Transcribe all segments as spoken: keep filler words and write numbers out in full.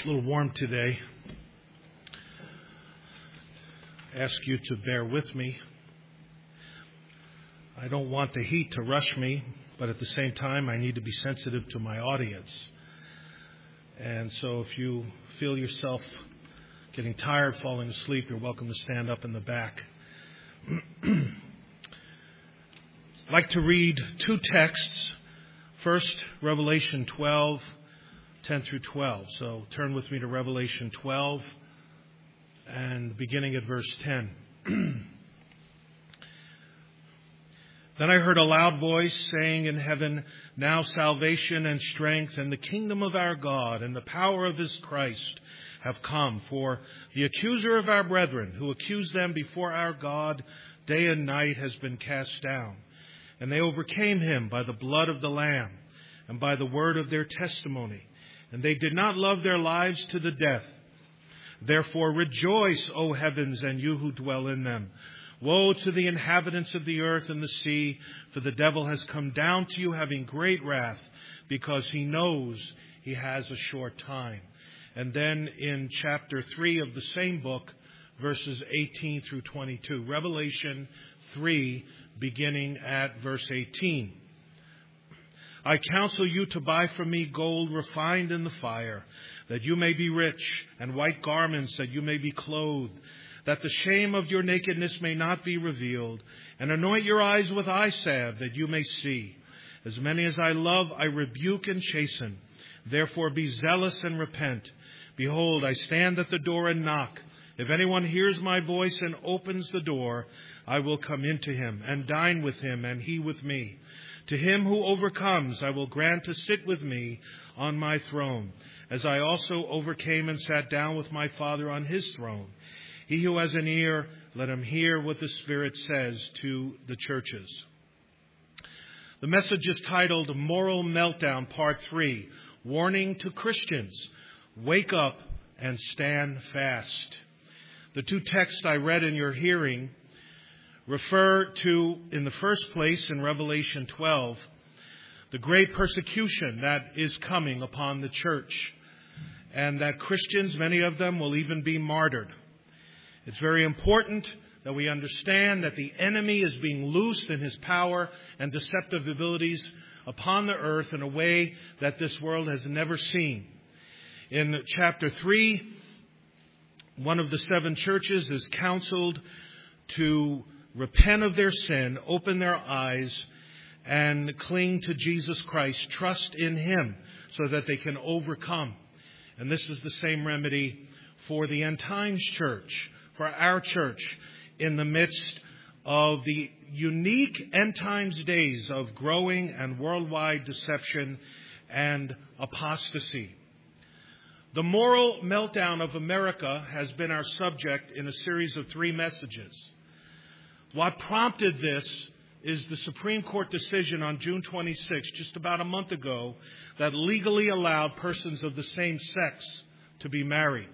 It's a little warm today. I ask you to bear with me. I don't want the heat to rush me, but at the same time, I need to be sensitive to my audience. And so if you feel yourself getting tired, falling asleep, you're welcome to stand up in the back. I'd like to read two texts. First, Revelation twelve, ten through twelve. So turn with me to Revelation twelve and beginning at verse ten. Then I heard a loud voice saying in heaven, "Now salvation and strength and the kingdom of our God and the power of his Christ have come. For the accuser of our brethren, who accused them before our God day and night, has been cast down. And they overcame him by the blood of the Lamb and by the word of their testimony. And they did not love their lives to the death. Therefore rejoice, O heavens, and you who dwell in them. Woe to the inhabitants of the earth and the sea, for the devil has come down to you having great wrath, because he knows he has a short time." And then in chapter three of the same book, verses eighteen through twenty-two. Revelation three, beginning at verse eighteen. "I counsel you to buy from me gold refined in the fire, that you may be rich, and white garments, that you may be clothed, that the shame of your nakedness may not be revealed, and anoint your eyes with eye salve, that you may see. As many as I love, I rebuke and chasten. Therefore be zealous and repent. Behold, I stand at the door and knock. If anyone hears my voice and opens the door, I will come into him and dine with him and he with me. To him who overcomes, I will grant to sit with me on my throne, as I also overcame and sat down with my Father on his throne. He who has an ear, let him hear what the Spirit says to the churches." The message is titled Moral Meltdown, Part three, Warning to Christians, Wake Up and Stand Fast. The two texts I read in your hearing refer to, in the first place, in Revelation twelve, the great persecution that is coming upon the church, and that Christians, many of them, will even be martyred. It's very important that we understand that the enemy is being loosed in his power and deceptive abilities upon the earth in a way that this world has never seen. In chapter three, one of the seven churches is counseled to repent of their sin, open their eyes, and cling to Jesus Christ, trust in him so that they can overcome. And this is the same remedy for the end times church, for our church, in the midst of the unique end times days of growing and worldwide deception and apostasy. The moral meltdown of America has been our subject in a series of three messages. What prompted this is the Supreme Court decision on June twenty-sixth, just about a month ago, that legally allowed persons of the same sex to be married.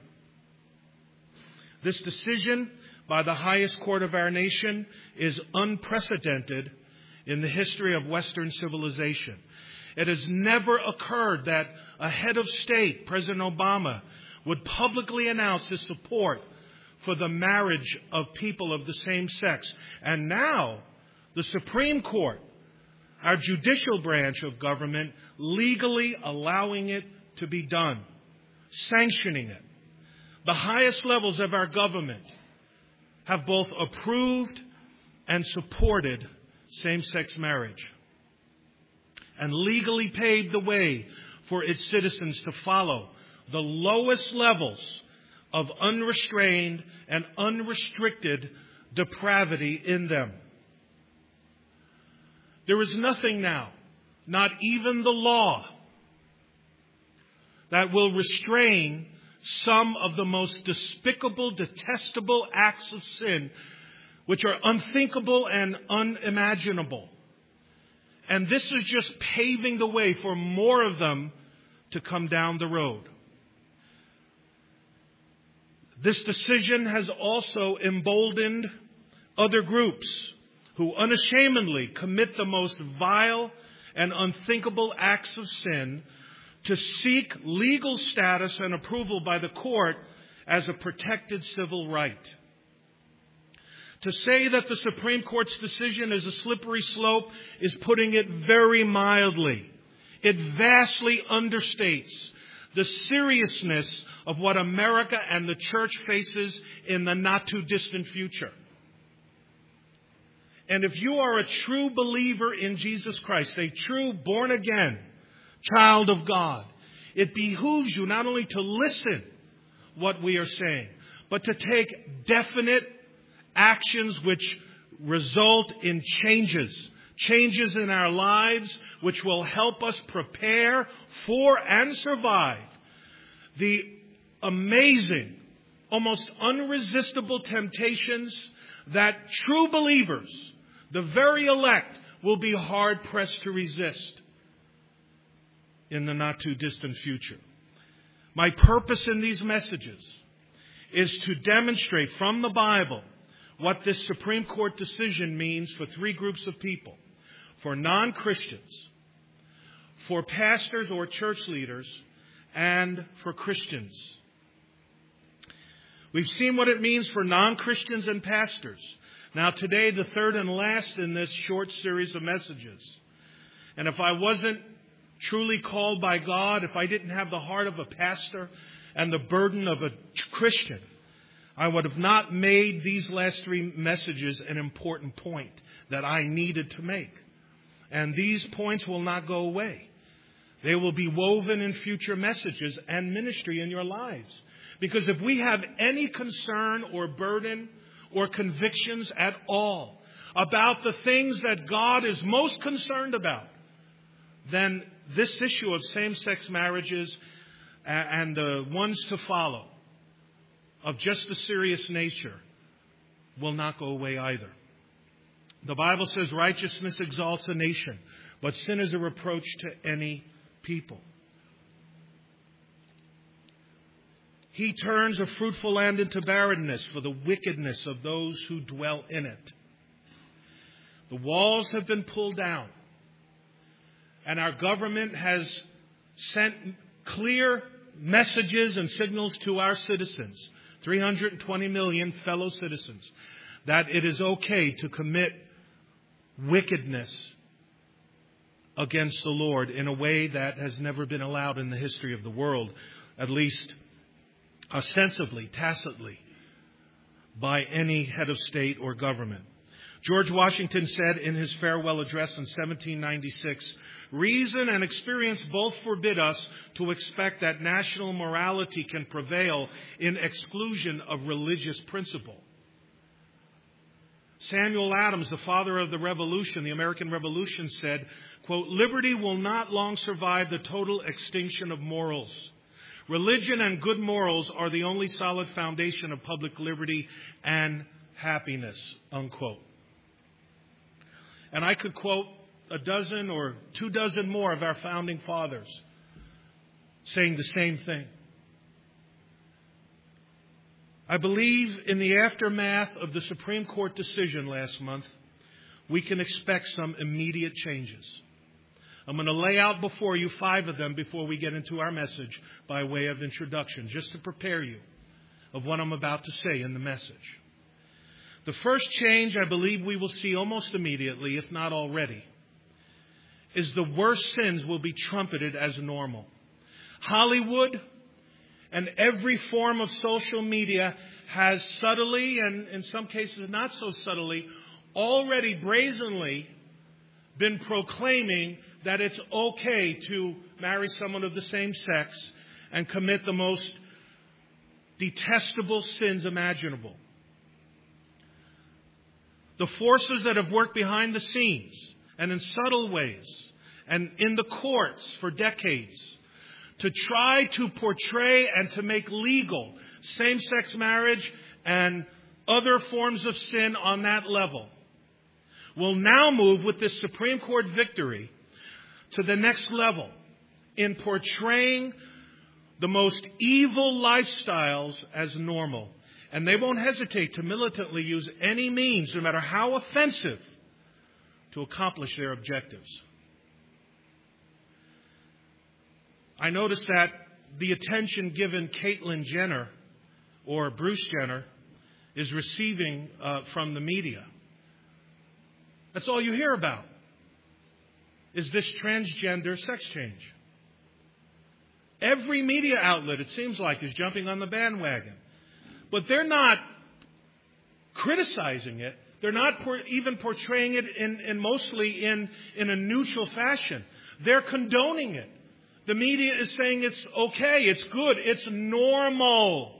This decision by the highest court of our nation is unprecedented in the history of Western civilization. It has never occurred that a head of state, President Obama, would publicly announce his support for the marriage of people of the same sex. And now, the Supreme Court, our judicial branch of government, legally allowing it to be done, sanctioning it. The highest levels of our government have both approved and supported same-sex marriage and legally paved the way for its citizens to follow the lowest levels of unrestrained and unrestricted depravity in them. There is nothing now, not even the law, that will restrain some of the most despicable, detestable acts of sin, which are unthinkable and unimaginable. And this is just paving the way for more of them to come down the road. This decision has also emboldened other groups who unashamedly commit the most vile and unthinkable acts of sin to seek legal status and approval by the court as a protected civil right. To say that the Supreme Court's decision is a slippery slope is putting it very mildly. It vastly understates the seriousness of what America and the church faces in the not-too-distant future. And if you are a true believer in Jesus Christ, a true born-again child of God, it behooves you not only to listen what we are saying, but to take definite actions which result in changes. Changes in our lives which will help us prepare for and survive the amazing, almost unresistible temptations that true believers, the very elect, will be hard-pressed to resist in the not-too-distant future. My purpose in these messages is to demonstrate from the Bible what this Supreme Court decision means for three groups of people. For non-Christians, for pastors or church leaders, and for Christians. We've seen what it means for non-Christians and pastors. Now today, the third and last in this short series of messages. And if I wasn't truly called by God, if I didn't have the heart of a pastor and the burden of a Christian, I would have not made these last three messages an important point that I needed to make. And these points will not go away. They will be woven in future messages and ministry in your lives. Because if we have any concern or burden or convictions at all about the things that God is most concerned about, then this issue of same-sex marriages and the ones to follow of just a serious nature will not go away either. The Bible says righteousness exalts a nation, but sin is a reproach to any people. He turns a fruitful land into barrenness for the wickedness of those who dwell in it. The walls have been pulled down, and our government has sent clear messages and signals to our citizens, three hundred twenty million fellow citizens, that it is okay to commit wickedness against the Lord in a way that has never been allowed in the history of the world, at least ostensibly, tacitly, by any head of state or government. George Washington said in his farewell address in seventeen ninety-six, "Reason and experience both forbid us to expect that national morality can prevail in exclusion of religious principle." Samuel Adams, the father of the Revolution, the American Revolution, said, quote, "Liberty will not long survive the total extinction of morals. Religion and good morals are the only solid foundation of public liberty and happiness," unquote. And I could quote a dozen or two dozen more of our founding fathers saying the same thing. I believe in the aftermath of the Supreme Court decision last month, we can expect some immediate changes. I'm going to lay out before you five of them before we get into our message by way of introduction, just to prepare you of what I'm about to say in the message. The first change I believe we will see almost immediately, if not already, is the worst sins will be trumpeted as normal. Hollywood and every form of social media has subtly, and in some cases not so subtly, already brazenly been proclaiming that it's okay to marry someone of the same sex and commit the most detestable sins imaginable. The forces that have worked behind the scenes and in subtle ways and in the courts for decades to try to portray and to make legal same-sex marriage and other forms of sin on that level will now move with this Supreme Court victory to the next level in portraying the most evil lifestyles as normal. And they won't hesitate to militantly use any means, no matter how offensive, to accomplish their objectives. I noticed that the attention given Caitlyn Jenner or Bruce Jenner is receiving uh, from the media. That's all you hear about, is this transgender sex change. Every media outlet, it seems like, is jumping on the bandwagon. But they're not criticizing it. They're not por- even portraying it in, in mostly in, in a neutral fashion. They're condoning it. The media is saying it's okay, it's good, it's normal.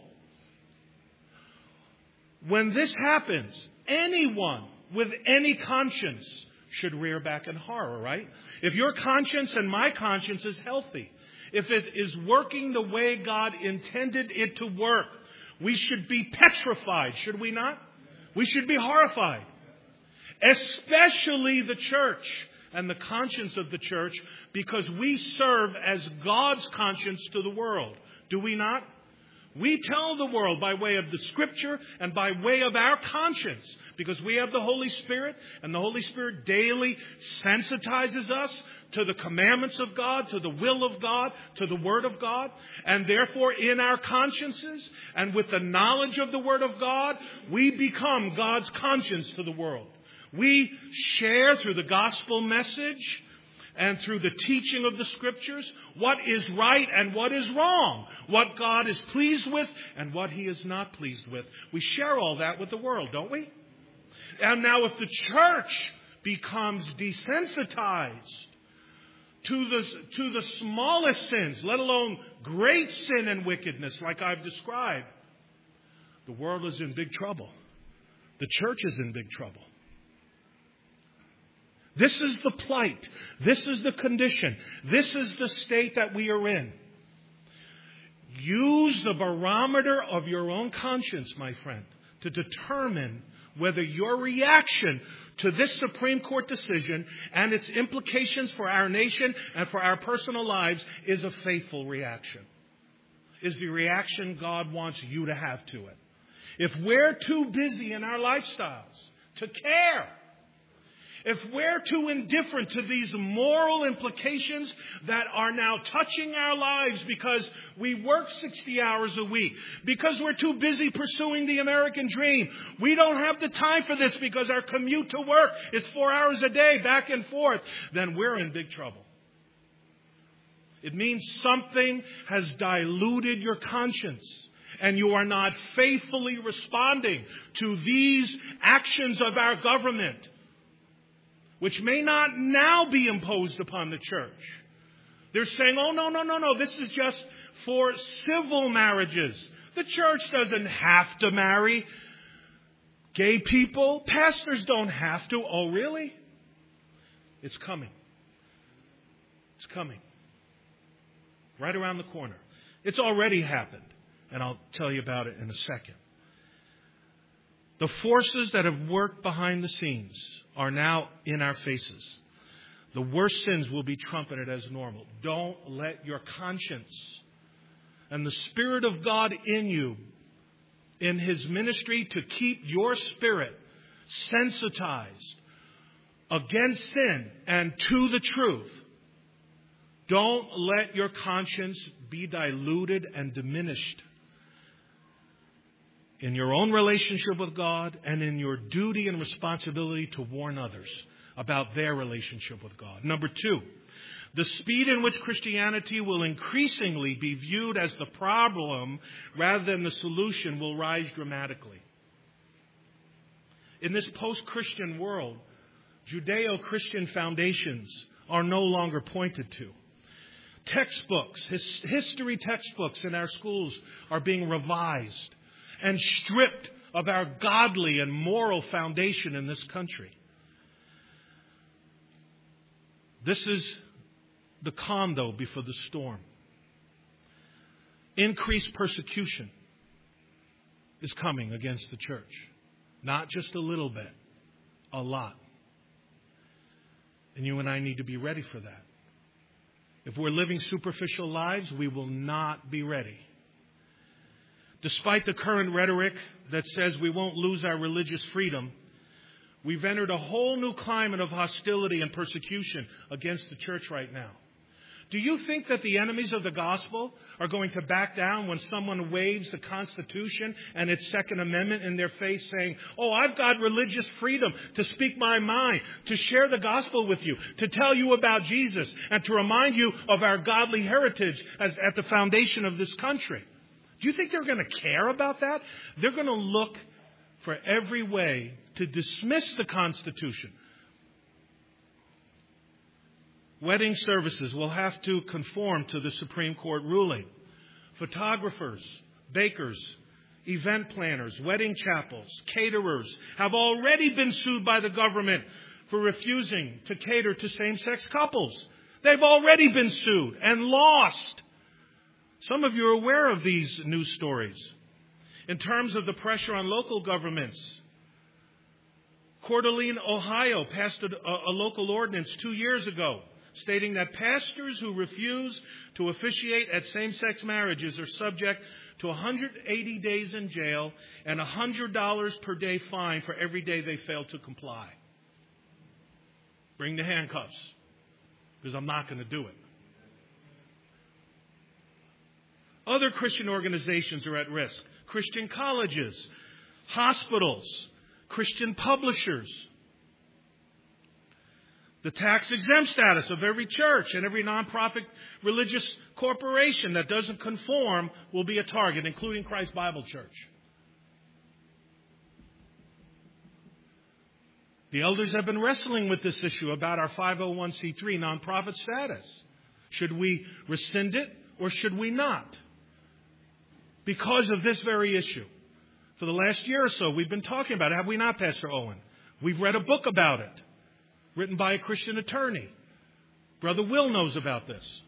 When this happens, anyone with any conscience should rear back in horror, right? If your conscience and my conscience is healthy, if it is working the way God intended it to work, we should be petrified, should we not? We should be horrified. Especially the church and the conscience of the church, because we serve as God's conscience to the world. Do we not? We tell the world by way of the Scripture and by way of our conscience, because we have the Holy Spirit, and the Holy Spirit daily sensitizes us to the commandments of God, to the will of God, to the Word of God. And therefore, in our consciences and with the knowledge of the Word of God, we become God's conscience to the world. We share through the gospel message and through the teaching of the Scriptures what is right and what is wrong, what God is pleased with and what He is not pleased with. We share all that with the world, don't we? And now if the church becomes desensitized to the, to the smallest sins, let alone great sin and wickedness like I've described, the world is in big trouble. The church is in big trouble. This is the plight. This is the condition. This is the state that we are in. Use the barometer of your own conscience, my friend, to determine whether your reaction to this Supreme Court decision and its implications for our nation and for our personal lives is a faithful reaction. Is the reaction God wants you to have to it. If we're too busy in our lifestyles to care, if we're too indifferent to these moral implications that are now touching our lives because we work sixty hours a week, because we're too busy pursuing the American dream, we don't have the time for this because our commute to work is four hours a day back and forth, then we're in big trouble. It means something has diluted your conscience, and you are not faithfully responding to these actions of our government, which may not now be imposed upon the church. They're saying, oh, no, no, no, no, this is just for civil marriages. The church doesn't have to marry gay people. Pastors don't have to. Oh, really? It's coming. It's coming. Right around the corner. It's already happened, and I'll tell you about it in a second. The forces that have worked behind the scenes are now in our faces. The worst sins will be trumpeted as normal. Don't let your conscience and the Spirit of God in you, in His ministry to keep your spirit sensitized against sin and to the truth. Don't let your conscience be diluted and diminished in your own relationship with God and in your duty and responsibility to warn others about their relationship with God. Number two, the speed in which Christianity will increasingly be viewed as the problem rather than the solution will rise dramatically. In this post-Christian world, Judeo-Christian foundations are no longer pointed to. Textbooks, his, history textbooks in our schools are being revised and stripped of our godly and moral foundation in this country. This is the calm, though, before the storm. Increased persecution is coming against the church. Not just a little bit, a lot. And you and I need to be ready for that. If we're living superficial lives, we will not be ready. Despite the current rhetoric that says we won't lose our religious freedom, we've entered a whole new climate of hostility and persecution against the church right now. Do you think that the enemies of the gospel are going to back down when someone waves the Constitution and its Second Amendment in their face saying, oh, I've got religious freedom to speak my mind, to share the gospel with you, to tell you about Jesus, and to remind you of our godly heritage as at the foundation of this country? Do you think they're going to care about that? They're going to look for every way to dismiss the Constitution. Wedding services will have to conform to the Supreme Court ruling. Photographers, bakers, event planners, wedding chapels, caterers have already been sued by the government for refusing to cater to same-sex couples. They've already been sued and lost. Some of you are aware of these news stories. In terms of the pressure on local governments, Coeur d'Alene, Ohio passed a, a local ordinance two years ago stating that pastors who refuse to officiate at same-sex marriages are subject to one hundred eighty days in jail and a one hundred dollars per day fine for every day they fail to comply. Bring the handcuffs, because I'm not going to do it. Other Christian organizations are at risk. Christian colleges, hospitals, Christian publishers. The tax-exempt status of every church and every nonprofit religious corporation that doesn't conform will be a target, including Christ Bible Church. The elders have been wrestling with this issue about our five oh one c three nonprofit status. Should we rescind it or should we not? Because of this very issue. For the last year or so, we've been talking about it. Have we not, Pastor Owen? We've read a book about it, written by a Christian attorney. Brother Will knows about this.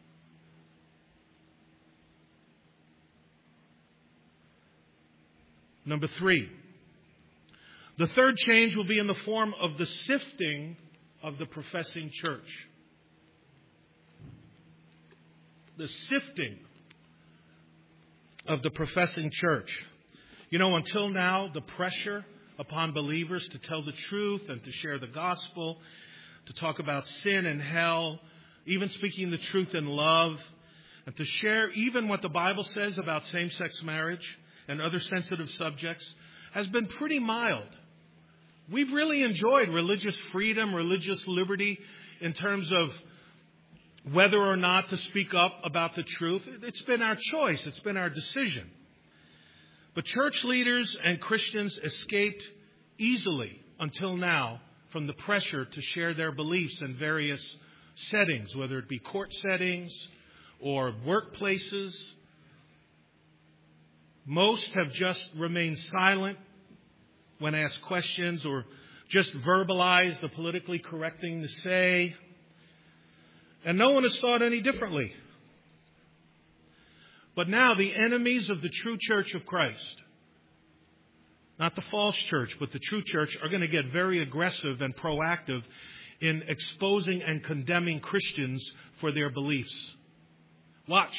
Number three, the third change will be in the form of the sifting of the professing church. The sifting of the professing church. You know, until now, the pressure upon believers to tell the truth and to share the gospel, to talk about sin and hell, even speaking the truth in love, and to share even what the Bible says about same-sex marriage and other sensitive subjects, has been pretty mild. We've really enjoyed religious freedom, religious liberty in terms of whether or not to speak up about the truth. It's been our choice. It's been our decision. But church leaders and Christians escaped easily until now from the pressure to share their beliefs in various settings, whether it be court settings or workplaces. Most have just remained silent when asked questions or just verbalized the politically correct thing to say. And no one has thought any differently. But now the enemies of the true church of Christ, not the false church, but the true church, are going to get very aggressive and proactive in exposing and condemning Christians for their beliefs. Watch.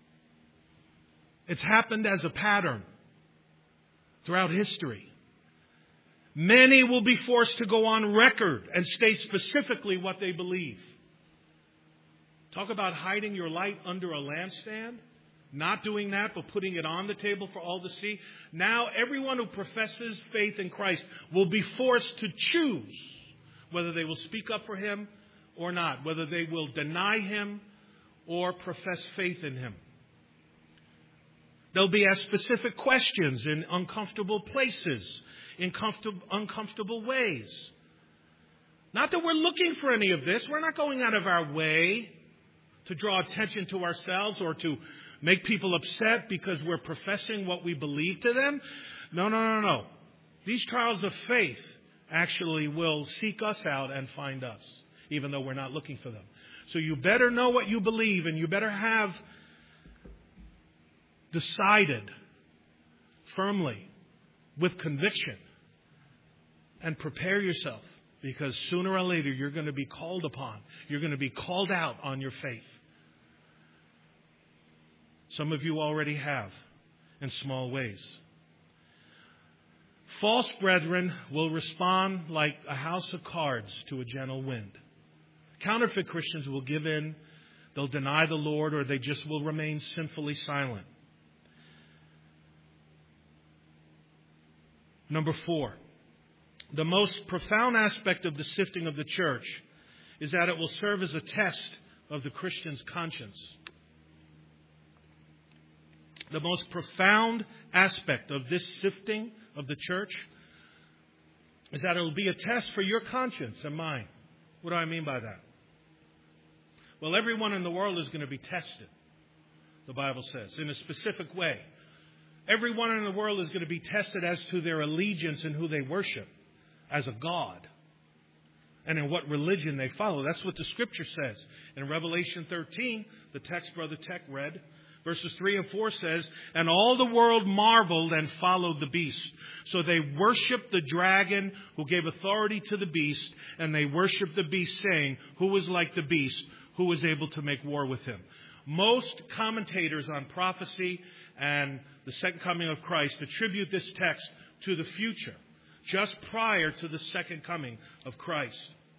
It's happened as a pattern throughout history. Many will be forced to go on record and state specifically what they believe. Talk about hiding your light under a lampstand. Not doing that, but putting it on the table for all to see. Now, everyone who professes faith in Christ will be forced to choose whether they will speak up for Him or not, whether they will deny Him or profess faith in Him. They'll be asked specific questions in uncomfortable places, in comfortable, uncomfortable ways. Not that we're looking for any of this. We're not going out of our way to draw attention to ourselves or to make people upset because we're professing what we believe to them. No, no, no, no. These trials of faith actually will seek us out and find us, even though we're not looking for them. So you better know what you believe, and you better have decided firmly with conviction and prepare yourself, because sooner or later you're going to be called upon. You're going to be called out on your faith. Some of you already have in small ways. False brethren will respond like a house of cards to a gentle wind. Counterfeit Christians will give in they'll deny the Lord, or they just will remain sinfully silent. Number four, the most profound aspect of the sifting of the church is that it will serve as a test of the Christian's conscience. The most profound aspect of this sifting of the church is that it will be a test for your conscience and mine. What do I mean by that? Well, everyone in the world is going to be tested, the Bible says, in a specific way. Everyone in the world is going to be tested as to their allegiance and who they worship as a God, and in what religion they follow. That's what the Scripture says. In Revelation thirteen, the text Brother Tech read, verses three and four says, "And all the world marveled and followed the beast. So they worshiped the dragon who gave authority to the beast, and they worshiped the beast, saying, 'Who is like the beast? Who is able to make war with him?'" Most commentators on prophecy and the second coming of Christ attribute this text to the future, just prior to the second coming of Christ.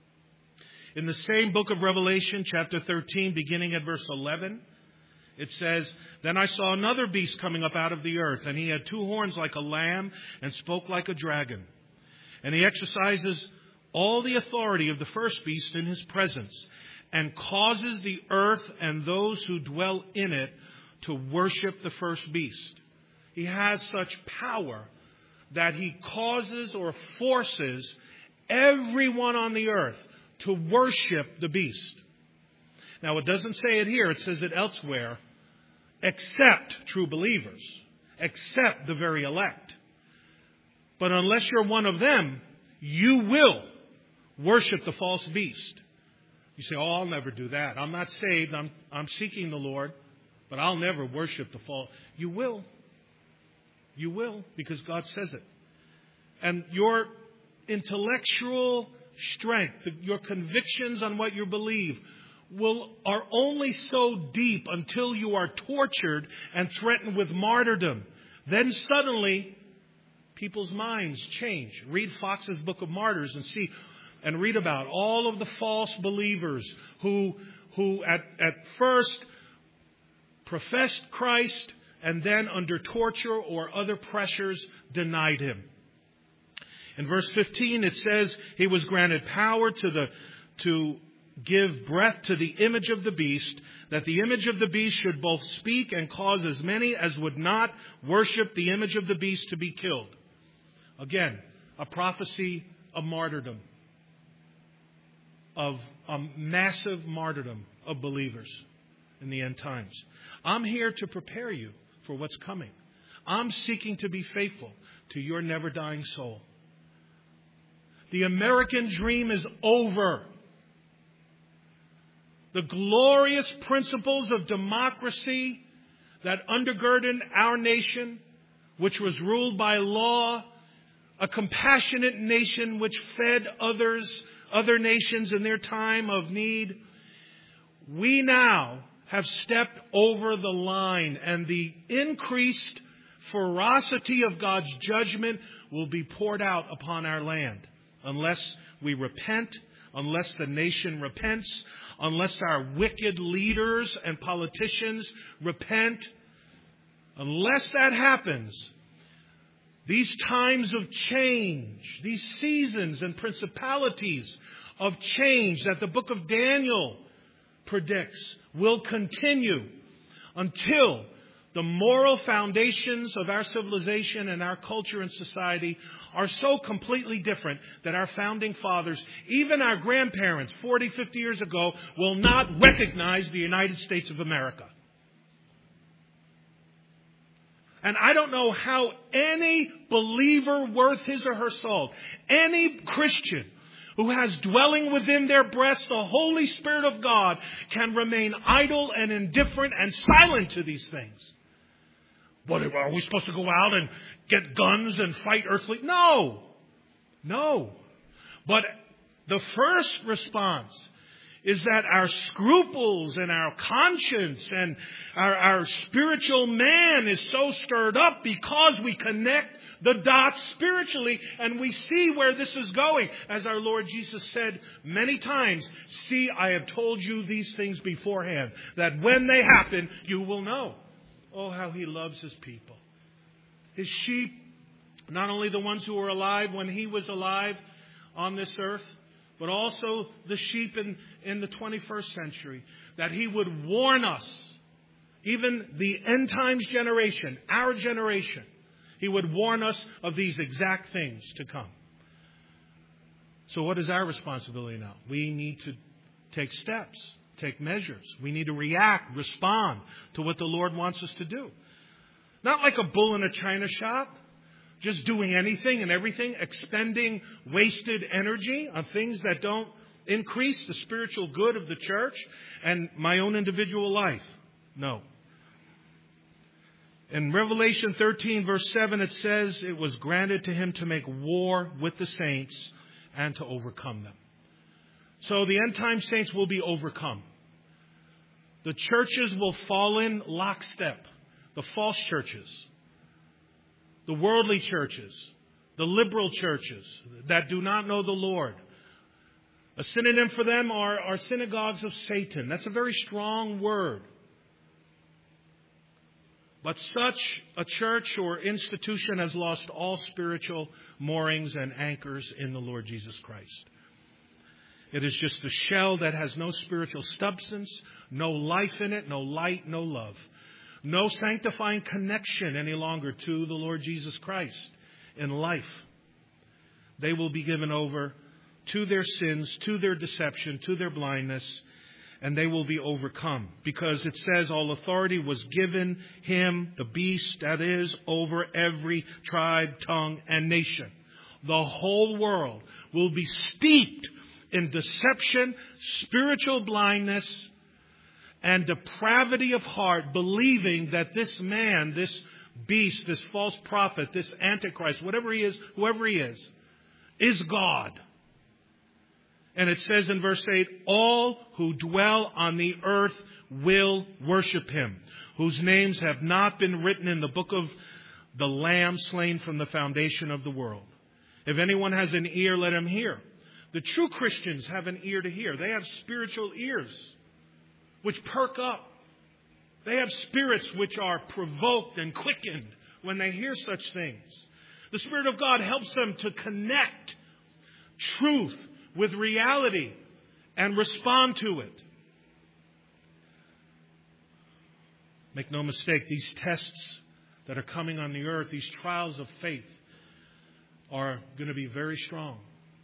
In the same book of Revelation, chapter thirteen, beginning at verse eleven, it says, "Then I saw another beast coming up out of the earth, and he had two horns like a lamb and spoke like a dragon. And he exercises all the authority of the first beast in his presence, and causes the earth and those who dwell in it to worship the first beast." He has such power that he causes or forces everyone on the earth to worship the beast. Now, it doesn't say it here. It says it elsewhere. Except true believers. Except the very elect. But unless you're one of them, you will worship the false beast. You say, "Oh, I'll never do that. I'm not saved. I'm, I'm seeking the Lord, but I'll never worship the false." You will. You will, because God says it. And your intellectual strength, your convictions on what you believe, will are only so deep until you are tortured and threatened with martyrdom. Then suddenly, people's minds change. Read Fox's Book of Martyrs and see and read about all of the false believers who who at, at first professed Christ and then under torture or other pressures denied him. In verse fifteen, it says he was granted power to the to give breath to the image of the beast, that the image of the beast should both speak and cause as many as would not worship the image of the beast to be killed. Again, a prophecy of martyrdom, of a massive martyrdom of believers in the end times. I'm here to prepare you for what's coming. I'm seeking to be faithful to your never-dying soul. The American dream is over. The glorious principles of democracy that undergirded our nation, which was ruled by law, a compassionate nation which fed others, other nations in their time of need, we now have stepped over the line, and the increased ferocity of God's judgment will be poured out upon our land unless we repent, unless the nation repents, unless our wicked leaders and politicians repent. Unless that happens, these times of change, these seasons and principalities of change that the book of Daniel predicts will continue until the moral foundations of our civilization and our culture and society are so completely different that our founding fathers, even our grandparents forty, fifty years ago, will not recognize the United States of America. And I don't know how any believer worth his or her salt, any Christian who has dwelling within their breast the Holy Spirit of God, can remain idle and indifferent and silent to these things. What, are we supposed to go out and get guns and fight earthly? No. No. But the first response is that our scruples and our conscience and our, our spiritual man is so stirred up because we connect the dots spiritually and we see where this is going. As our Lord Jesus said many times, see, I have told you these things beforehand, that when they happen, you will know. Oh, how he loves his people. His sheep, not only the ones who were alive when he was alive on this earth, but also the sheep in, in the twenty-first century, that he would warn us, even the end times generation, our generation, he would warn us of these exact things to come. So what is our responsibility now? We need to take steps, take measures. We need to react, respond to what the Lord wants us to do. Not like a bull in a china shop, just doing anything and everything, expending wasted energy on things that don't increase the spiritual good of the church and my own individual life. No. In Revelation thirteen, verse seven, it says it was granted to him to make war with the saints and to overcome them. So the end time saints will be overcome. The churches will fall in lockstep. The false churches, the worldly churches, the liberal churches that do not know the Lord. A synonym for them are, are synagogues of Satan. That's a very strong word. But such a church or institution has lost all spiritual moorings and anchors in the Lord Jesus Christ. It is just a shell that has no spiritual substance, no life in it, no light, no love. No sanctifying connection any longer to the Lord Jesus Christ in life. They will be given over to their sins, to their deception, to their blindness, and they will be overcome. Because it says all authority was given him, the beast, that is, over every tribe, tongue, and nation. The whole world will be steeped in deception, spiritual blindness, and depravity of heart, believing that this man, this beast, this false prophet, this antichrist, whatever he is, whoever he is, is God. And it says in verse eight, all who dwell on the earth will worship him, whose names have not been written in the book of the Lamb slain from the foundation of the world. If anyone has an ear, let him hear. The true Christians have an ear to hear. They have spiritual ears which perk up. They have spirits which are provoked and quickened when they hear such things. The Spirit of God helps them to connect truth with reality and respond to it. Make no mistake, these tests that are coming on the earth, these trials of faith, are going to be very strong,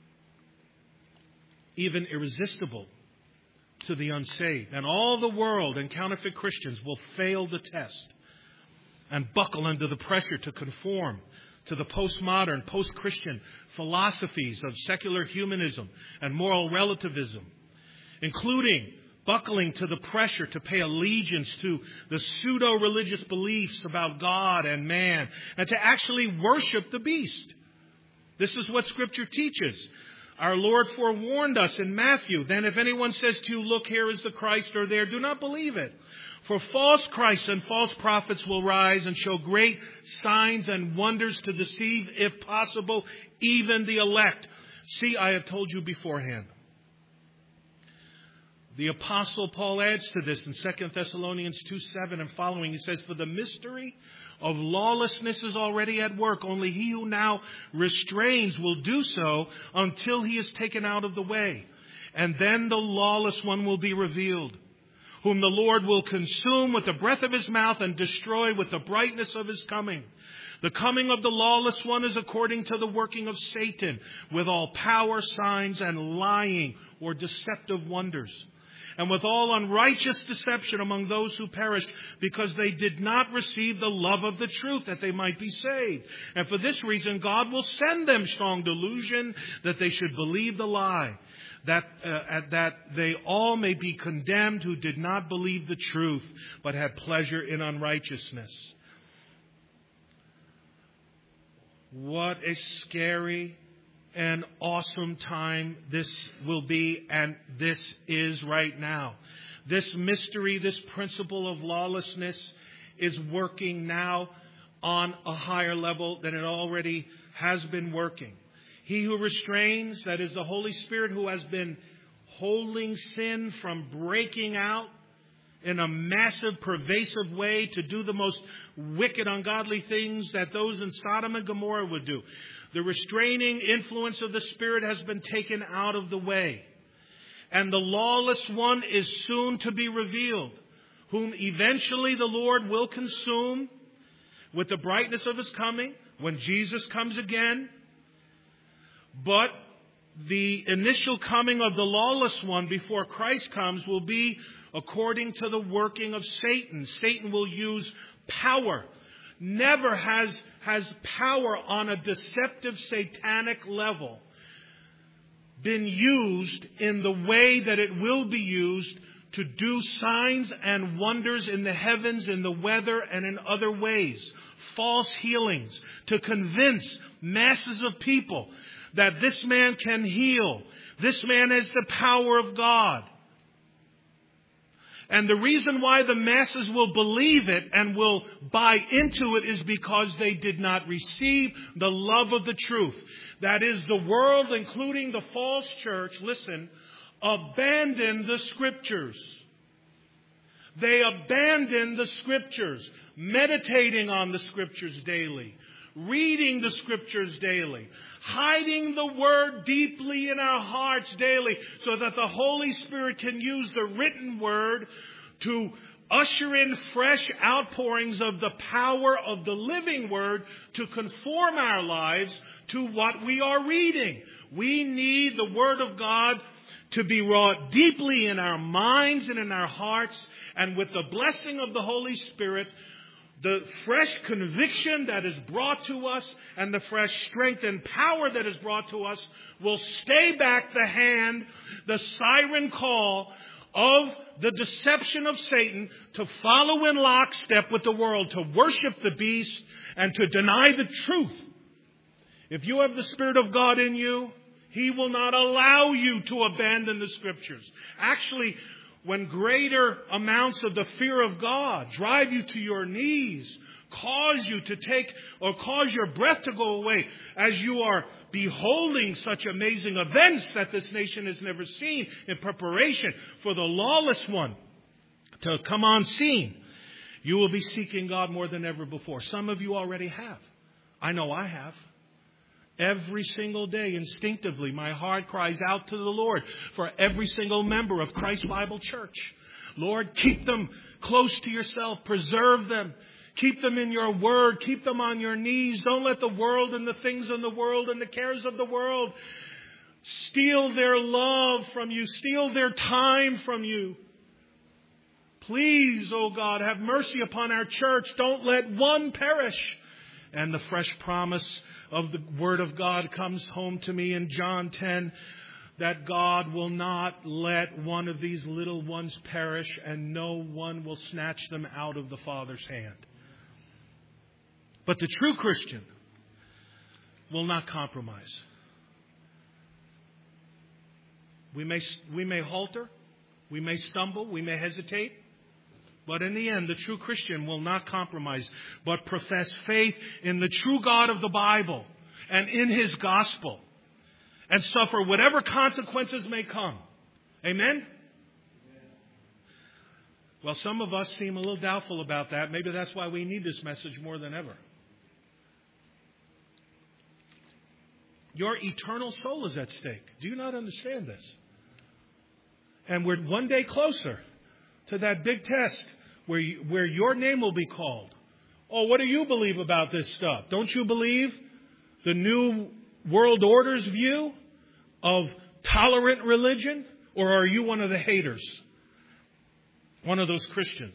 even irresistible to the unsaved. And all the world and counterfeit Christians will fail the test and buckle under the pressure to conform to the postmodern, post-Christian philosophies of secular humanism and moral relativism, including buckling to the pressure to pay allegiance to the pseudo-religious beliefs about God and man, and to actually worship the beast. This is what Scripture teaches. Our Lord forewarned us in Matthew, then if anyone says to you, look, here is the Christ, or there, do not believe it. For false Christs and false prophets will rise and show great signs and wonders to deceive, if possible, even the elect. See, I have told you beforehand. The Apostle Paul adds to this in Second Thessalonians two seven and following. He says, for the mystery of lawlessness is already at work. Only he who now restrains will do so until he is taken out of the way. And then the lawless one will be revealed, whom the Lord will consume with the breath of his mouth and destroy with the brightness of his coming. The coming of the lawless one is according to the working of Satan, with all power, signs, and lying or deceptive wonders, and with all unrighteous deception among those who perish, because they did not receive the love of the truth, that they might be saved. And for this reason, God will send them strong delusion, that they should believe the lie, that uh, that they all may be condemned who did not believe the truth, but had pleasure in unrighteousness. What a scary an awesome time this will be, and this is right now. This mystery, this principle of lawlessness is working now on a higher level than it already has been working. He who restrains, that is the Holy Spirit, who has been holding sin from breaking out in a massive, pervasive way to do the most wicked, ungodly things that those in Sodom and Gomorrah would do. The restraining influence of the Spirit has been taken out of the way. And the lawless one is soon to be revealed, whom eventually the Lord will consume with the brightness of His coming when Jesus comes again. But the initial coming of the lawless one before Christ comes will be according to the working of Satan. Satan will use power. Never has, has power on a deceptive satanic level been used in the way that it will be used to do signs and wonders in the heavens, in the weather, and in other ways. False healings to convince masses of people that this man can heal. This man has the power of God. And the reason why the masses will believe it and will buy into it is because they did not receive the love of the truth. That is, the world, including the false church, listen, abandoned the Scriptures. They abandoned the Scriptures, meditating on the Scriptures daily, reading the Scriptures daily, hiding the Word deeply in our hearts daily so that the Holy Spirit can use the written Word to usher in fresh outpourings of the power of the living Word to conform our lives to what we are reading. We need the Word of God to be wrought deeply in our minds and in our hearts, and with the blessing of the Holy Spirit, the fresh conviction that is brought to us and the fresh strength and power that is brought to us will stay back the hand, the siren call of the deception of Satan to follow in lockstep with the world, to worship the beast and to deny the truth. If you have the Spirit of God in you, He will not allow you to abandon the Scriptures. Actually, when greater amounts of the fear of God drive you to your knees, cause you to take or cause your breath to go away as you are beholding such amazing events that this nation has never seen in preparation for the lawless one to come on scene, you will be seeking God more than ever before. Some of you already have. I know I have. Every single day, instinctively, my heart cries out to the Lord for every single member of Christ Bible Church. Lord, keep them close to yourself. Preserve them. Keep them in your word. Keep them on your knees. Don't let the world and the things in the world and the cares of the world steal their love from you, steal their time from you. Please, oh God, have mercy upon our church. Don't let one perish. And the fresh promise of the Word of God comes home to me in John ten, that God will not let one of these little ones perish, and no one will snatch them out of the Father's hand. But the true Christian will not compromise. We may, we may halter, we may stumble, we may hesitate. But in the end, the true Christian will not compromise, but profess faith in the true God of the Bible and in His gospel, and suffer whatever consequences may come. Amen? Well, some of us seem a little doubtful about that. Maybe that's why we need this message more than ever. Your eternal soul is at stake. Do you not understand this? And we're one day closer to that big test where you, where your name will be called. Oh, what do you believe about this stuff? Don't you believe the new world order's view of tolerant religion? Or are you one of the haters? One of those Christians?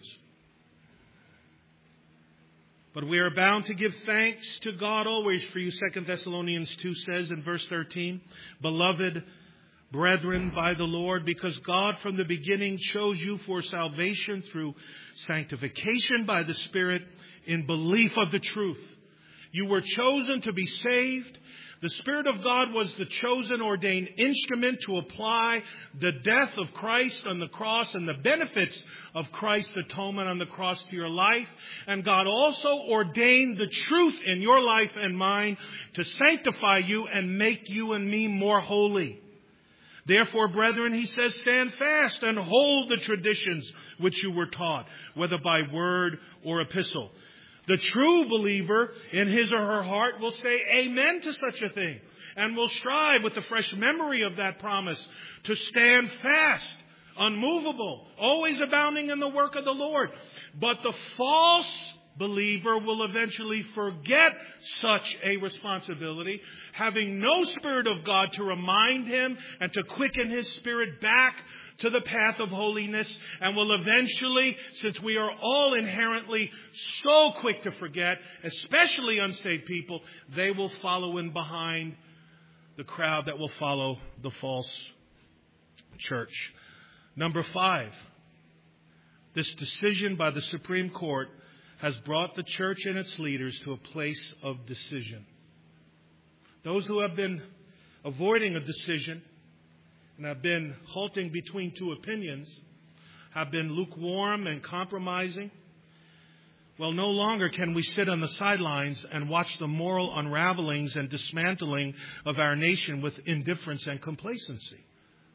But we are bound to give thanks to God always for you. Second Thessalonians two says in verse thirteen, Beloved brethren by the Lord, because God from the beginning chose you for salvation through sanctification by the Spirit in belief of the truth. You were chosen to be saved. The Spirit of God was the chosen, ordained instrument to apply the death of Christ on the cross and the benefits of Christ's atonement on the cross to your life. And God also ordained the truth in your life and mine to sanctify you and make you and me more holy. Therefore, brethren, he says, stand fast and hold the traditions which you were taught, whether by word or epistle. The true believer in his or her heart will say amen to such a thing and will strive with the fresh memory of that promise to stand fast, unmovable, always abounding in the work of the Lord. But the false believer will eventually forget such a responsibility, having no Spirit of God to remind him and to quicken his spirit back to the path of holiness, and will eventually, since we are all inherently so quick to forget, especially unsaved people, they will follow in behind the crowd that will follow the false church. Number five, this decision by the Supreme Court has brought the church and its leaders to a place of decision. Those who have been avoiding a decision and have been halting between two opinions, have been lukewarm and compromising. Well, no longer can we sit on the sidelines and watch the moral unravelings and dismantling of our nation with indifference and complacency.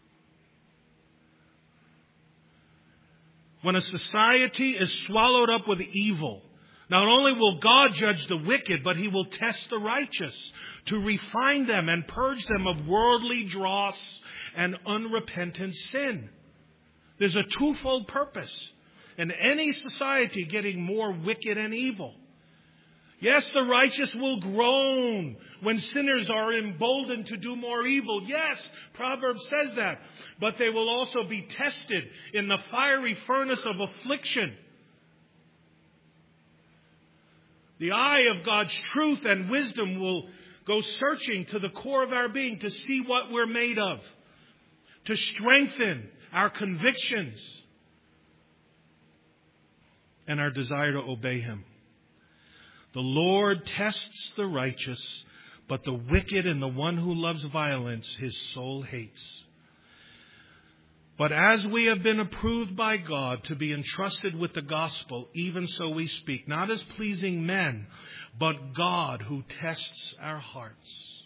When a society is swallowed up with evil, not only will God judge the wicked, but he will test the righteous to refine them and purge them of worldly dross and unrepentant sin. There's a twofold purpose in any society getting more wicked and evil. Yes, the righteous will groan when sinners are emboldened to do more evil. Yes, Proverbs says that. But they will also be tested in the fiery furnace of affliction. The eye of God's truth and wisdom will go searching to the core of our being to see what we're made of, to strengthen our convictions and our desire to obey him. The Lord tests the righteous, but the wicked and the one who loves violence, his soul hates. But as we have been approved by God to be entrusted with the gospel, even so we speak, not as pleasing men, but God who tests our hearts.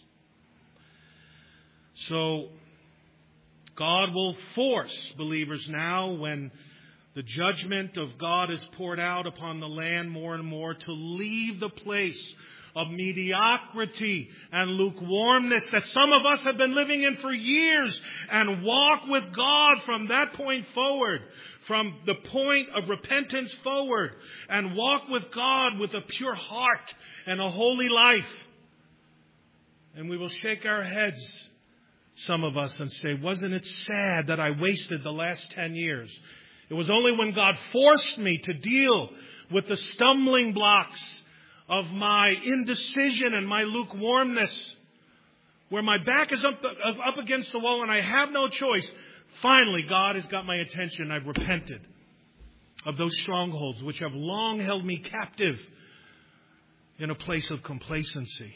So God will force believers now, when the judgment of God is poured out upon the land more and more, to leave the place of mediocrity and lukewarmness that some of us have been living in for years, and walk with God from that point forward, from the point of repentance forward, and walk with God with a pure heart and a holy life. And we will shake our heads, some of us, and say, wasn't it sad that I wasted the last ten years? It was only when God forced me to deal with the stumbling blocks of my indecision and my lukewarmness, where my back is up, up against the wall and I have no choice. Finally, God has got my attention. I've repented of those strongholds which have long held me captive in a place of complacency.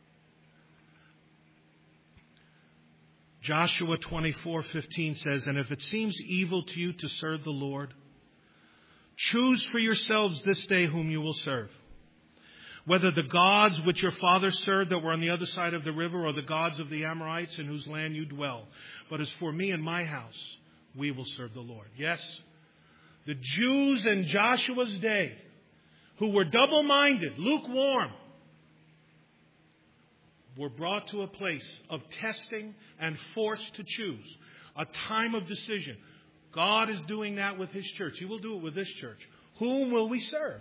Joshua twenty-four fifteen says, and if it seems evil to you to serve the Lord, choose for yourselves this day whom you will serve. Whether the gods which your fathers served that were on the other side of the river, or the gods of the Amorites in whose land you dwell. But as for me and my house, we will serve the Lord. Yes, the Jews in Joshua's day, who were double-minded, lukewarm, were brought to a place of testing and forced to choose. A time of decision. God is doing that with his church. He will do it with this church. Whom will we serve?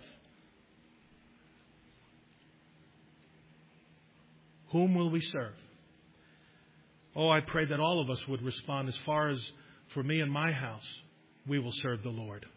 Whom will we serve? Oh, I pray that all of us would respond as far as, for me and my house, we will serve the Lord.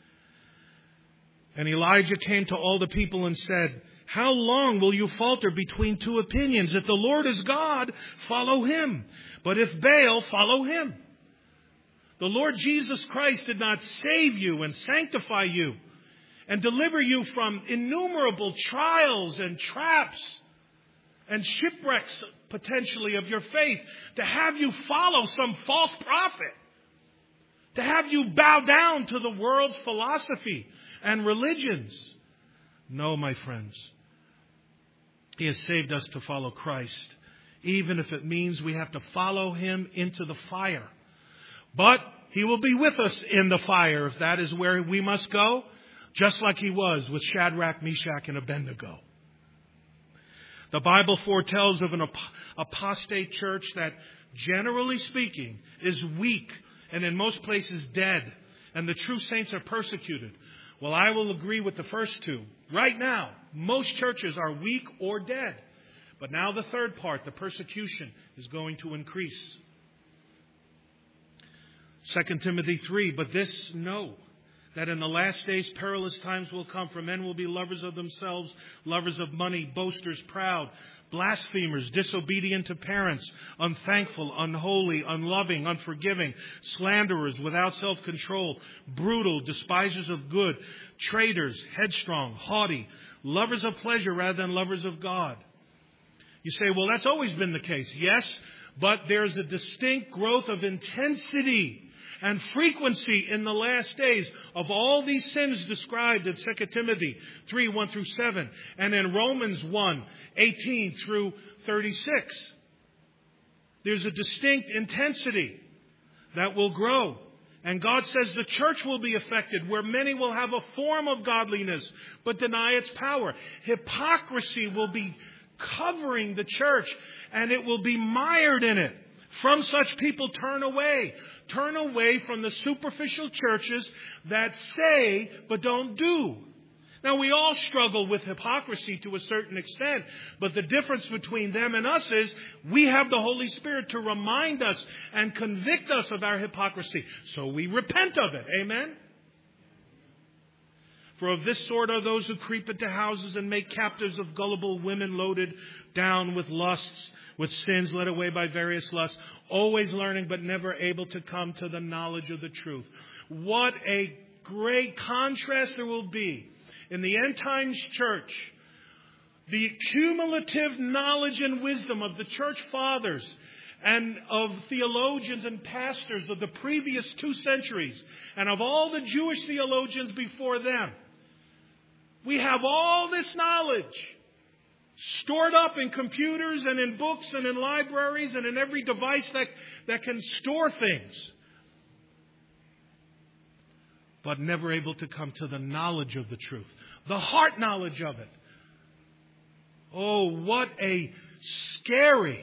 And Elijah came to all the people and said, how long will you falter between two opinions? If the Lord is God, follow him. But if Baal, follow him. The Lord Jesus Christ did not save you and sanctify you and deliver you from innumerable trials and traps and shipwrecks potentially of your faith, to have you follow some false prophet, to have you bow down to the world's philosophy and religions. No, my friends. He has saved us to follow Christ, even if it means we have to follow Him into the fire. But He will be with us in the fire if that is where we must go, just like He was with Shadrach, Meshach, and Abednego. The Bible foretells of an ap- apostate church that, generally speaking, is weak and in most places dead, and the true saints are persecuted. Well, I will agree with the first two. Right now, most churches are weak or dead. But now the third part, the persecution, is going to increase. Second Timothy three, but this know, that in the last days perilous times will come, for men will be lovers of themselves, lovers of money, boasters, proud, blasphemers, disobedient to parents, unthankful, unholy, unloving, unforgiving, slanderers, without self-control, brutal, despisers of good, traitors, headstrong, haughty, lovers of pleasure rather than lovers of God. You say, well, that's always been the case. Yes, but there's a distinct growth of intensity and frequency in the last days of all these sins described in Second Timothy three, one through seven, and in Romans one, eighteen through thirty-six. There's a distinct intensity that will grow. And God says the church will be affected, where many will have a form of godliness but deny its power. Hypocrisy will be covering the church, and it will be mired in it. From such people turn away. Turn away from the superficial churches that say but don't do. Now, we all struggle with hypocrisy to a certain extent, but the difference between them and us is we have the Holy Spirit to remind us and convict us of our hypocrisy. So we repent of it. Amen? For of this sort are those who creep into houses and make captives of gullible women, loaded down with lusts, with sins led away by various lusts, always learning but never able to come to the knowledge of the truth. What a great contrast there will be in the end times church. The cumulative knowledge and wisdom of the church fathers and of theologians and pastors of the previous two centuries and of all the Jewish theologians before them. We have all this knowledge stored up in computers and in books and in libraries and in every device that, that can store things, but never able to come to the knowledge of the truth, the heart knowledge of it. Oh, what a scary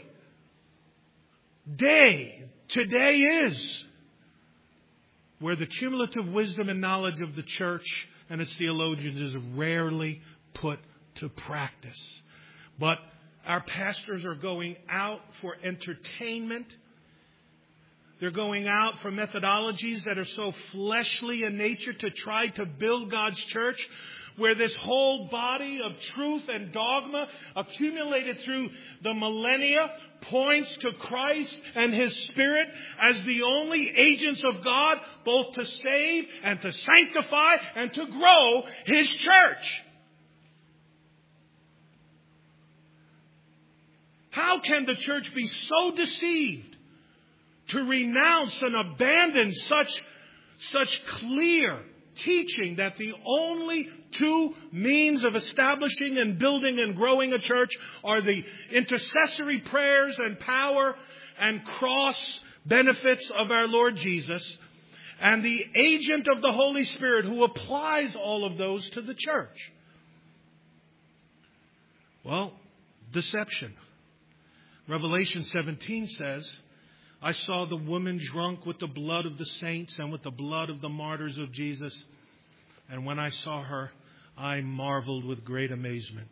day today is, where the cumulative wisdom and knowledge of the church and its theologians is rarely put to practice. But our pastors are going out for entertainment. They're going out for methodologies that are so fleshly in nature to try to build God's church, where this whole body of truth and dogma accumulated through the millennia points to Christ and His Spirit as the only agents of God, both to save and to sanctify and to grow His church. How can the church be so deceived to renounce and abandon such, such clear teaching that the only two means of establishing and building and growing a church are the intercessory prayers and power and cross benefits of our Lord Jesus, and the agent of the Holy Spirit who applies all of those to the church? Well, deception. Revelation seventeen says, I saw the woman drunk with the blood of the saints and with the blood of the martyrs of Jesus. And when I saw her, I marveled with great amazement.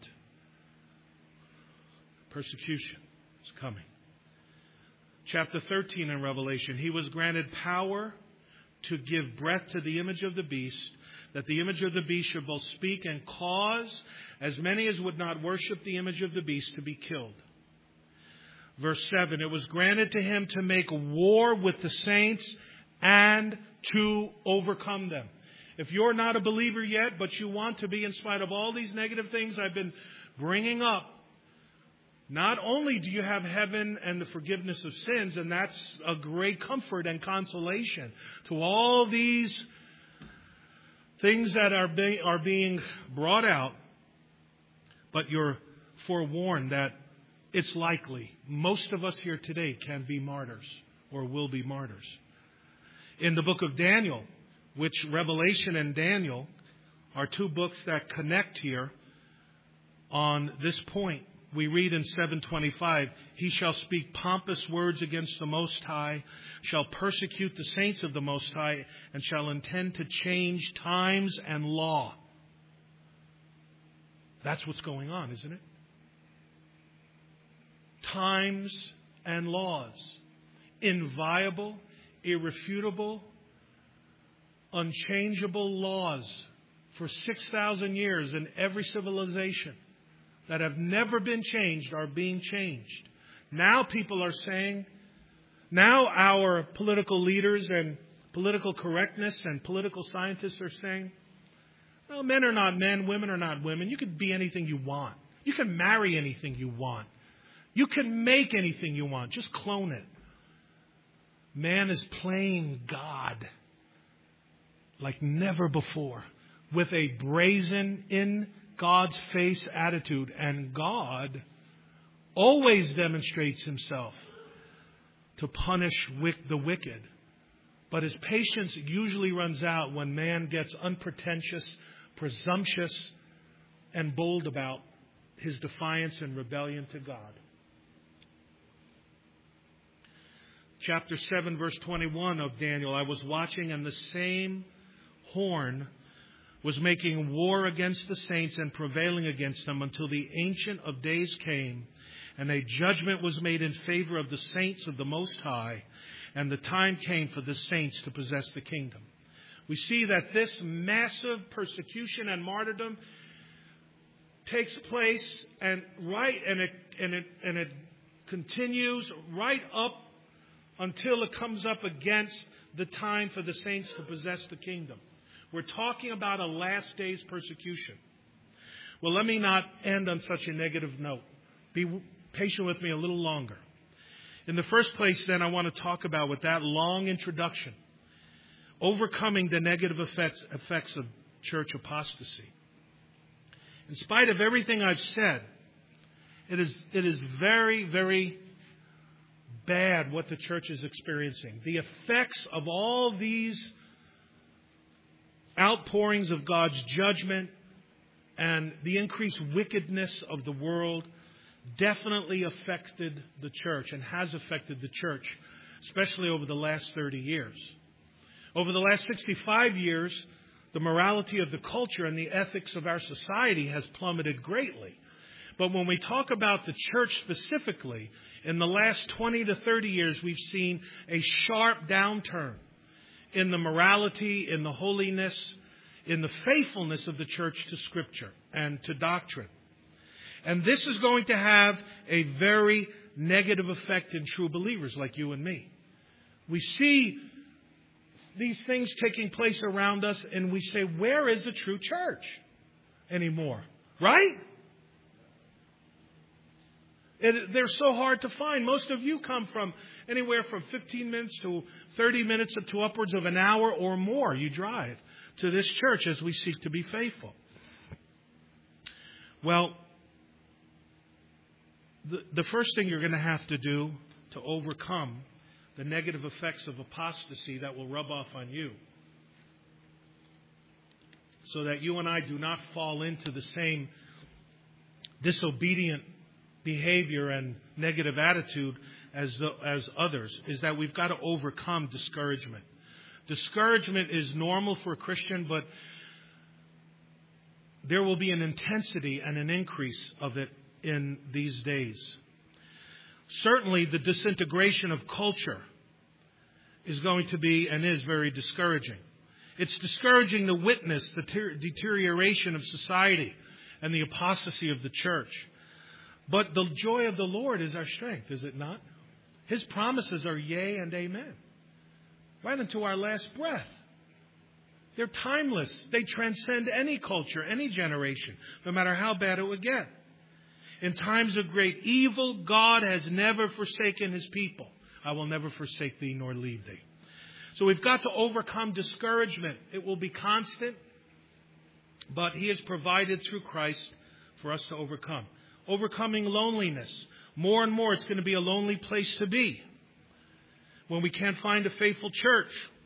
Persecution is coming. Chapter thirteen in Revelation, he was granted power to give breath to the image of the beast, that the image of the beast should both speak and cause as many as would not worship the image of the beast to be killed. Verse seven, it was granted to him to make war with the saints and to overcome them. If you're not a believer yet, but you want to be in spite of all these negative things I've been bringing up, not only do you have heaven and the forgiveness of sins, and that's a great comfort and consolation to all these things that are, be, are being brought out, but you're forewarned that it's likely most of us here today can be martyrs or will be martyrs. In the book of Daniel, which Revelation and Daniel are two books that connect here on this point, we read in seven twenty-five, he shall speak pompous words against the Most High, shall persecute the saints of the Most High, and shall intend to change times and law. That's what's going on, isn't it? Times and laws. Inviolable, irrefutable, unchangeable laws for six thousand years in every civilization that have never been changed are being changed. Now people are saying, now our political leaders and political correctness and political scientists are saying, well, men are not men, women are not women. You can be anything you want. You can marry anything you want. You can make anything you want. Just clone it. Man is playing God like never before with a brazen, in God's face attitude. And God always demonstrates himself to punish the wicked. But his patience usually runs out when man gets unpretentious, presumptuous, and bold about his defiance and rebellion to God. Chapter seven, verse twenty-one of Daniel, I was watching, and the same horn was making war against the saints and prevailing against them until the Ancient of Days came, and a judgment was made in favor of the saints of the Most High, and the time came for the saints to possess the kingdom. We see that this massive persecution and martyrdom takes place, and right, and it and it and it continues right up until it comes up against the time for the saints to possess the kingdom. We're talking about a last day's persecution. Well, let me not end on such a negative note. Be patient with me a little longer. In the first place, then, I want to talk about, with that long introduction, overcoming the negative effects, effects of church apostasy. In spite of everything I've said, it is, it is very, very bad what the church is experiencing. The effects of all these outpourings of God's judgment and the increased wickedness of the world definitely affected the church and has affected the church, especially over the last thirty years. Over the last sixty-five years, the morality of the culture and the ethics of our society has plummeted greatly. But when we talk about the church specifically, in the last twenty to thirty years, we've seen a sharp downturn in the morality, in the holiness, in the faithfulness of the church to Scripture and to doctrine. And this is going to have a very negative effect in true believers like you and me. We see these things taking place around us, and we say, where is the true church anymore? Right? It, they're so hard to find. Most of you come from anywhere from fifteen minutes to thirty minutes to upwards of an hour or more. You drive to this church as we seek to be faithful. Well, the, the first thing you're going to have to do to overcome the negative effects of apostasy that will rub off on you, so that you and I do not fall into the same disobedient behavior and negative attitude as the, as others, is that we've got to overcome discouragement. Discouragement is normal for a Christian, but there will be an intensity and an increase of it in these days. Certainly, the disintegration of culture is going to be and is very discouraging. It's discouraging to witness the ter- deterioration of society and the apostasy of the church. But the joy of the Lord is our strength, is it not? His promises are yea and amen. Right into our last breath. They're timeless. They transcend any culture, any generation, no matter how bad it would get. In times of great evil, God has never forsaken his people. I will never forsake thee nor leave thee. So we've got to overcome discouragement. It will be constant, but he has provided through Christ for us to overcome. Overcoming loneliness. More and more, it's going to be a lonely place to be when we can't find a faithful church.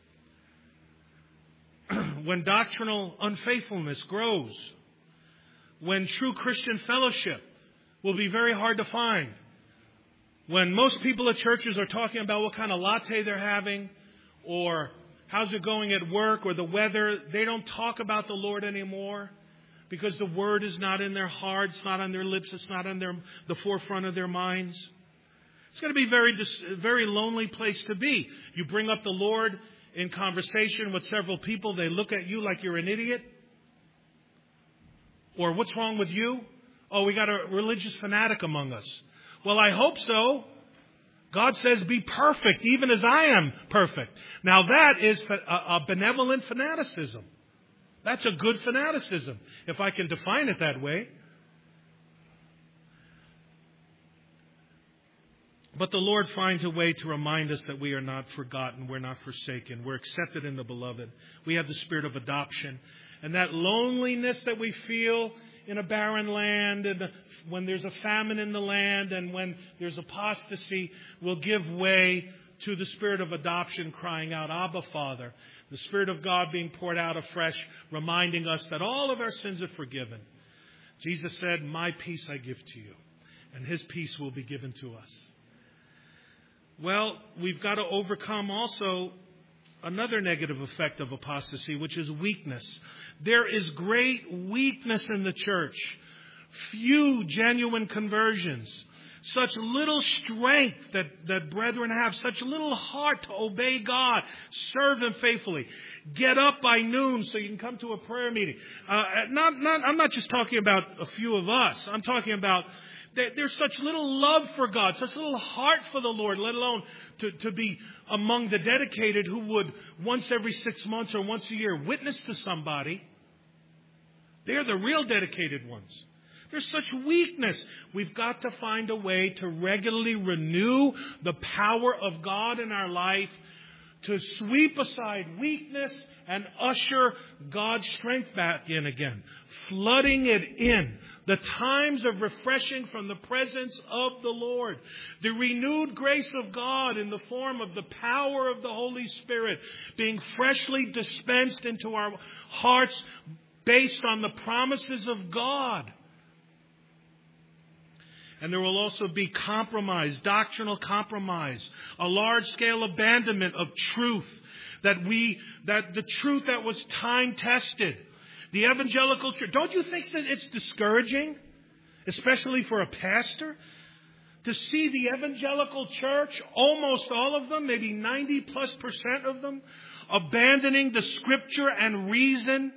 When doctrinal unfaithfulness grows, when true Christian fellowship will be very hard to find, when most people at churches are talking about what kind of latte they're having, or how's it going at work, or the weather, they don't talk about the Lord anymore because the Word is not in their hearts, not on their lips, it's not on their the forefront of their minds. It's going to be a very, very lonely place to be. You bring up the Lord in conversation with several people, they look at you like you're an idiot. Or what's wrong with you? Oh, we got a religious fanatic among us. Well, I hope so. God says, be perfect, even as I am perfect. Now that is a, a benevolent fanaticism. That's a good fanaticism, if I can define it that way. But the Lord finds a way to remind us that we are not forgotten, we're not forsaken, we're accepted in the Beloved. We have the spirit of adoption. And that loneliness that we feel in a barren land, and when there's a famine in the land, and when there's apostasy, will give way to the spirit of adoption crying out, Abba, Father. The Spirit of God being poured out afresh, reminding us that all of our sins are forgiven. Jesus said, my peace I give to you, and his peace will be given to us. Well, we've got to overcome also another negative effect of apostasy, which is weakness. There is great weakness in the church. Few genuine conversions. Such little strength that, that brethren have. Such little heart to obey God. Serve him faithfully. Get up by noon so you can come to a prayer meeting. Uh, not, not, I'm not just talking about a few of us. I'm talking about there's such little love for God, such little heart for the Lord, let alone to, to be among the dedicated who would once every six months or once a year witness to somebody. They're the real dedicated ones. There's such weakness. We've got to find a way to regularly renew the power of God in our life, to sweep aside weakness and usher God's strength back in again, flooding it in. The times of refreshing from the presence of the Lord. The renewed grace of God in the form of the power of the Holy Spirit being freshly dispensed into our hearts based on the promises of God. And there will also be compromise, doctrinal compromise, a large-scale abandonment of truth, that we, that the truth that was time-tested. The evangelical church, don't you think that it's discouraging, especially for a pastor, to see the evangelical church, almost all of them, maybe ninety plus percent of them, abandoning the scripture and reason,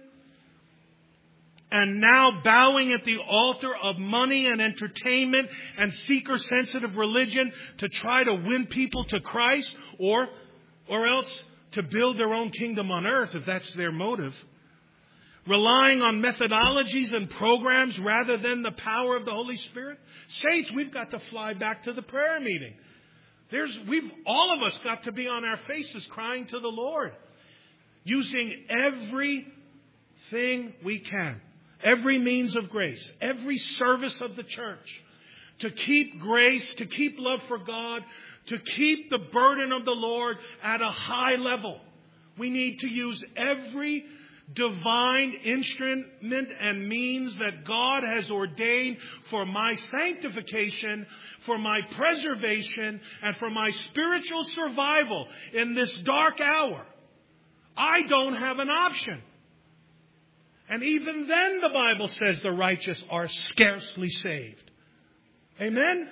and now bowing at the altar of money and entertainment and seeker-sensitive religion to try to win people to Christ, or, or else to build their own kingdom on earth, if that's their motive. Relying on methodologies and programs rather than the power of the Holy Spirit. Saints, we've got to fly back to the prayer meeting. There's, we've, all of us got to be on our faces crying to the Lord. Using everything we can. Every means of grace. Every service of the church. To keep grace, to keep love for God, to keep the burden of the Lord at a high level. We need to use every divine instrument and means that God has ordained for my sanctification, for my preservation, and for my spiritual survival in this dark hour. I don't have an option. And even then the Bible says the righteous are scarcely saved. Amen?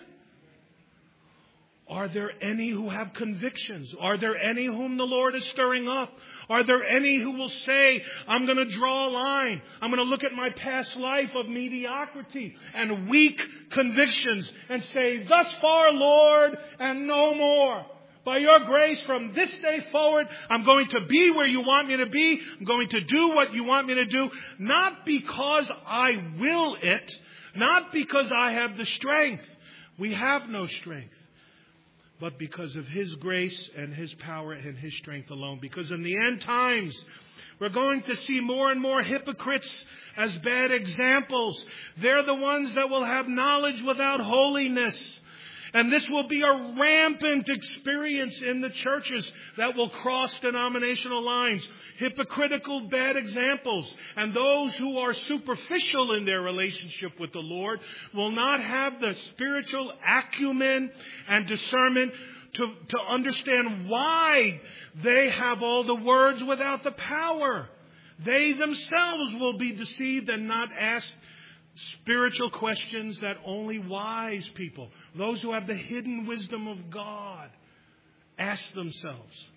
Are there any who have convictions? Are there any whom the Lord is stirring up? Are there any who will say, I'm going to draw a line. I'm going to look at my past life of mediocrity and weak convictions and say, thus far, Lord, and no more. By your grace, from this day forward, I'm going to be where you want me to be. I'm going to do what you want me to do. Not because I will it. Not because I have the strength. We have no strength. But because of His grace and His power and His strength alone. Because in the end times, we're going to see more and more hypocrites as bad examples. They're the ones that will have knowledge without holiness. And this will be a rampant experience in the churches that will cross denominational lines. Hypocritical bad examples. And those who are superficial in their relationship with the Lord will not have the spiritual acumen and discernment to, to understand why they have all the words without the power. They themselves will be deceived and not ask spiritual questions that only wise people, those who have the hidden wisdom of God, ask themselves.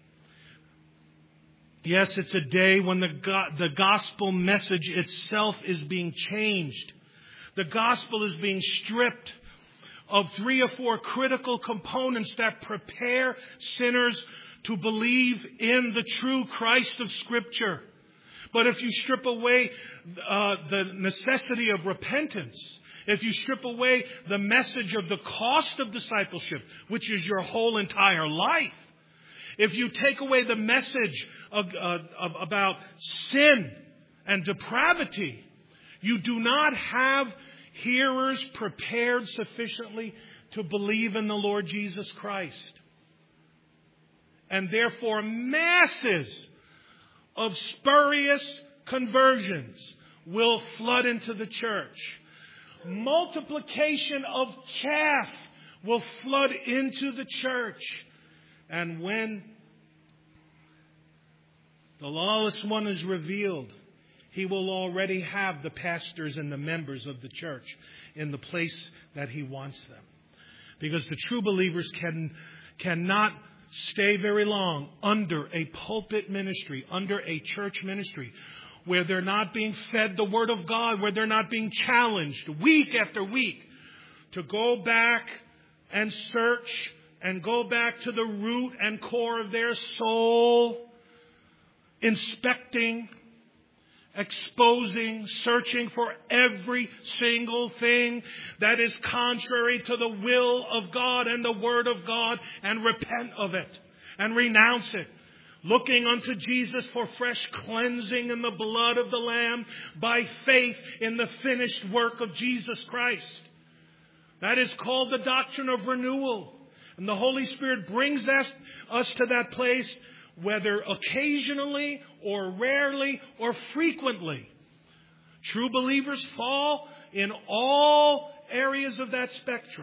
Yes, it's a day when the go- the gospel message itself is being changed. The gospel is being stripped of three or four critical components that prepare sinners to believe in the true Christ of Scripture. But if you strip away uh, the necessity of repentance, if you strip away the message of the cost of discipleship, which is your whole entire life, if you take away the message of, uh, of, about sin and depravity, you do not have hearers prepared sufficiently to believe in the Lord Jesus Christ. And therefore, masses of spurious conversions will flood into the church. Multiplication of chaff will flood into the church. And when the lawless one is revealed, he will already have the pastors and the members of the church in the place that he wants them. Because the true believers can cannot stay very long under a pulpit ministry, under a church ministry, where they're not being fed the Word of God, where they're not being challenged week after week to go back and search and go back to the root and core of their soul, inspecting, exposing, searching for every single thing that is contrary to the will of God and the Word of God, and repent of it and renounce it. Looking unto Jesus for fresh cleansing in the blood of the Lamb by faith in the finished work of Jesus Christ. That is called the doctrine of renewal. And the Holy Spirit brings us, us to that place, whether occasionally or rarely or frequently. True believers fall in all areas of that spectrum.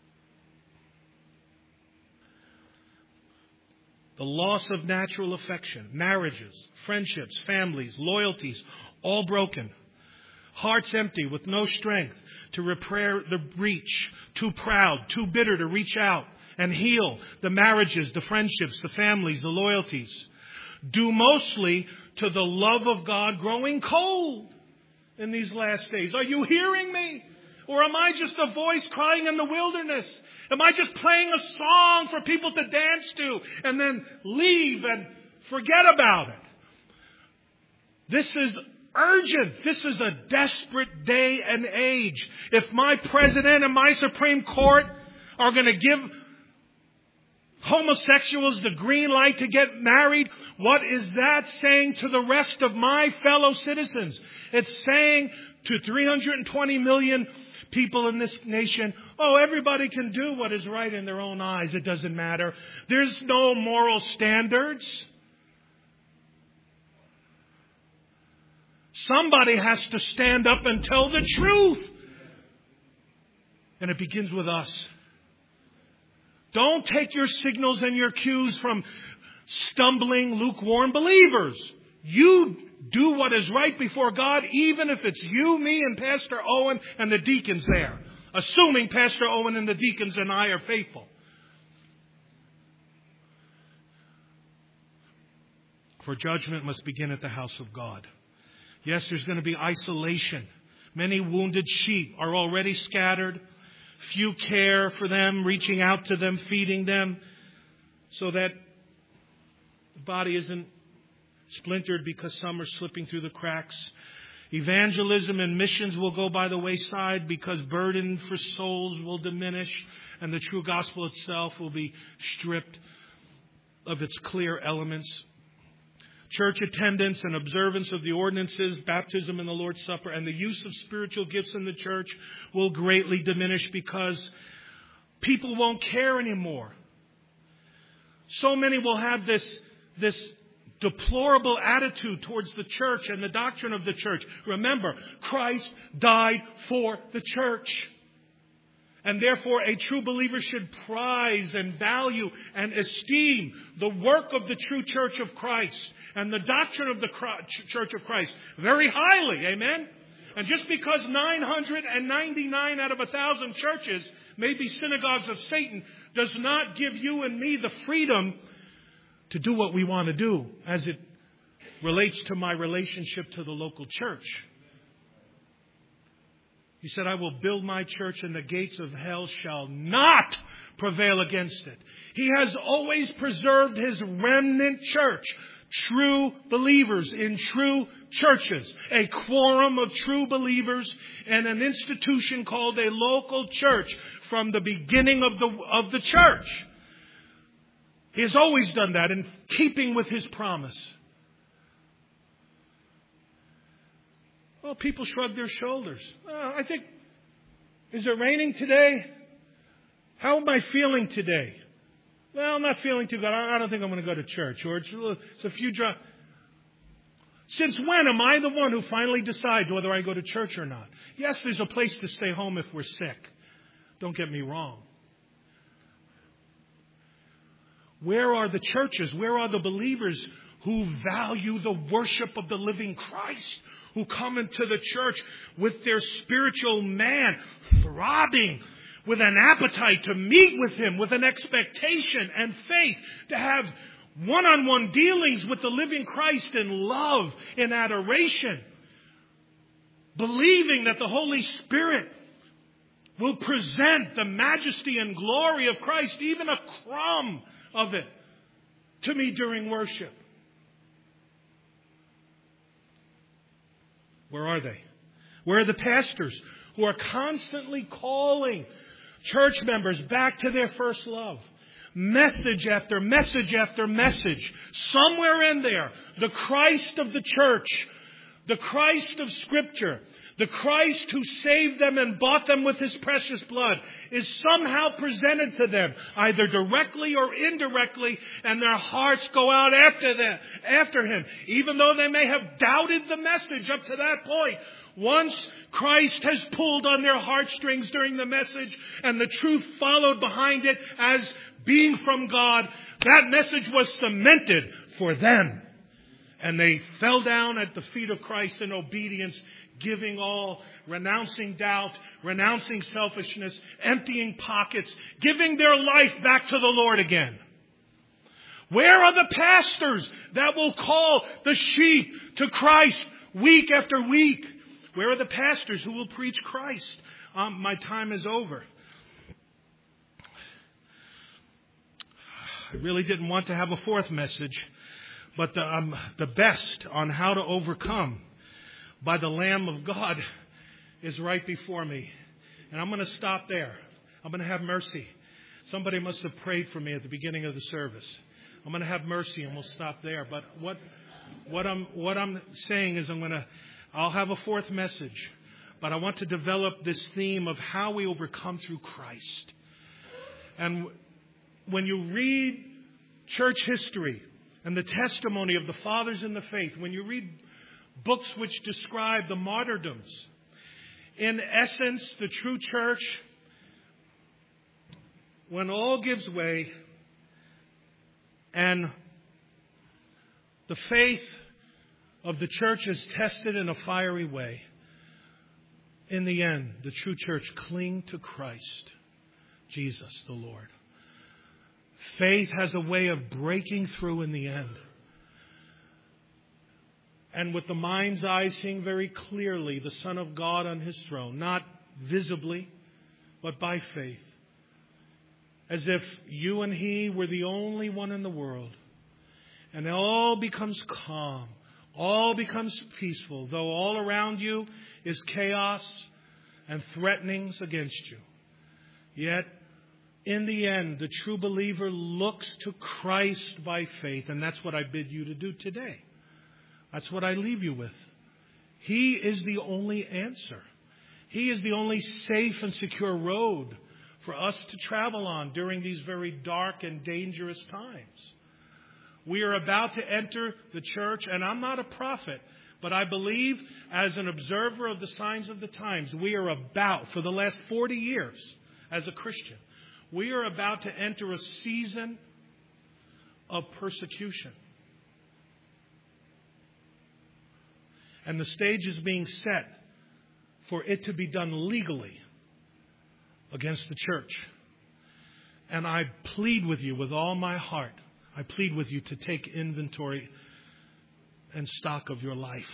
The loss of natural affection, marriages, friendships, families, loyalties, all broken. Hearts empty with no strength to repair the breach. Too proud, too bitter to reach out and heal the marriages, the friendships, the families, the loyalties. Due mostly to the love of God growing cold in these last days. Are you hearing me? Or am I just a voice crying in the wilderness? Am I just playing a song for people to dance to and then leave and forget about it? This is urgent. This is a desperate day and age. If my president and my Supreme Court are going to give homosexuals the green light to get married, what is that saying to the rest of my fellow citizens? It's saying to three hundred twenty million people in this nation, oh, everybody can do what is right in their own eyes. It doesn't matter. There's no moral standards. Somebody has to stand up and tell the truth. And it begins with us. Don't take your signals and your cues from stumbling, lukewarm believers. You do what is right before God, even if it's you, me, and Pastor Owen and the deacons there. Assuming Pastor Owen and the deacons and I are faithful. For judgment must begin at the house of God. Yes, there's going to be isolation. Many wounded sheep are already scattered. Few care for them, reaching out to them, feeding them. so that the body isn't splintered because some are slipping through the cracks. Evangelism and missions will go by the wayside because burden for souls will diminish and the true gospel itself will be stripped of its clear elements. Church attendance and observance of the ordinances, baptism and the Lord's Supper, and the use of spiritual gifts in the church will greatly diminish because people won't care anymore. So many will have this, this deplorable attitude towards the church and the doctrine of the church. Remember, Christ died for the church. And therefore, a true believer should prize and value and esteem the work of the true church of Christ and the doctrine of the church of Christ very highly. Amen? And just because nine hundred ninety-nine out of one thousand churches may be synagogues of Satan does not give you and me the freedom to do what we want to do as it relates to my relationship to the local church. He said, I will build my church and the gates of hell shall not prevail against it. He has always preserved his remnant church, true believers in true churches, a quorum of true believers and an institution called a local church from the beginning of the, of the church. He has always done that in keeping with his promise. Well, people shrug their shoulders. Uh, I think, is it raining today? How am I feeling today? Well, I'm not feeling too good. I don't think I'm going to go to church. Or it's, it's a few drops. Since when am I the one who finally decides whether I go to church or not? Yes, there's a place to stay home if we're sick. Don't get me wrong. Where are the churches? Where are the believers who value the worship of the living Christ? Who come into the church with their spiritual man throbbing with an appetite to meet with him, with an expectation and faith, to have one-on-one dealings with the living Christ in love, in adoration, believing that the Holy Spirit will present the majesty and glory of Christ, even a crumb of it, to me during worship. Where are they? Where are the pastors who are constantly calling church members back to their first love? Message after message after message. Somewhere in there, the Christ of the church, the Christ of Scripture, the Christ who saved them and bought them with his precious blood is somehow presented to them, either directly or indirectly, and their hearts go out after them, after him, even though they may have doubted the message up to that point. Once Christ has pulled on their heartstrings during the message and the truth followed behind it as being from God, that message was cemented for them. And they fell down at the feet of Christ in obedience, giving all, renouncing doubt, renouncing selfishness, emptying pockets, giving their life back to the Lord again. Where are the pastors that will call the sheep to Christ week after week? Where are the pastors who will preach Christ? Um, my time is over. I really didn't want to have a fourth message, but the, um, the best on how to overcome by the Lamb of God is right before me. And I'm going to stop there. I'm going to have mercy. Somebody must have prayed for me at the beginning of the service. I'm going to have mercy and we'll stop there. But what what I'm what I'm saying is I'm going to I'll have a fourth message. But I want to develop this theme of how we overcome through Christ. And when you read church history and the testimony of the fathers in the faith, when you read books which describe the martyrdoms, in essence, the true church, when all gives way and the faith of the church is tested in a fiery way, in the end, the true church cling to Christ, Jesus the Lord. Faith has a way of breaking through in the end. And with the mind's eye seeing very clearly the Son of God on his throne, not visibly, but by faith. as if you and he were the only one in the world. And it all becomes calm. All becomes peaceful, though all around you is chaos and threatenings against you. Yet, in the end, the true believer looks to Christ by faith, and that's what I bid you to do today. That's what I leave you with. He is the only answer. He is the only safe and secure road for us to travel on during these very dark and dangerous times. We are about to enter the church, and I'm not a prophet, but I believe as an observer of the signs of the times, we are about, for the last forty years as a Christian, we are about to enter a season of persecution. And the stage is being set for it to be done legally against the church. And I plead with you with all my heart, I plead with you to take inventory and stock of your life.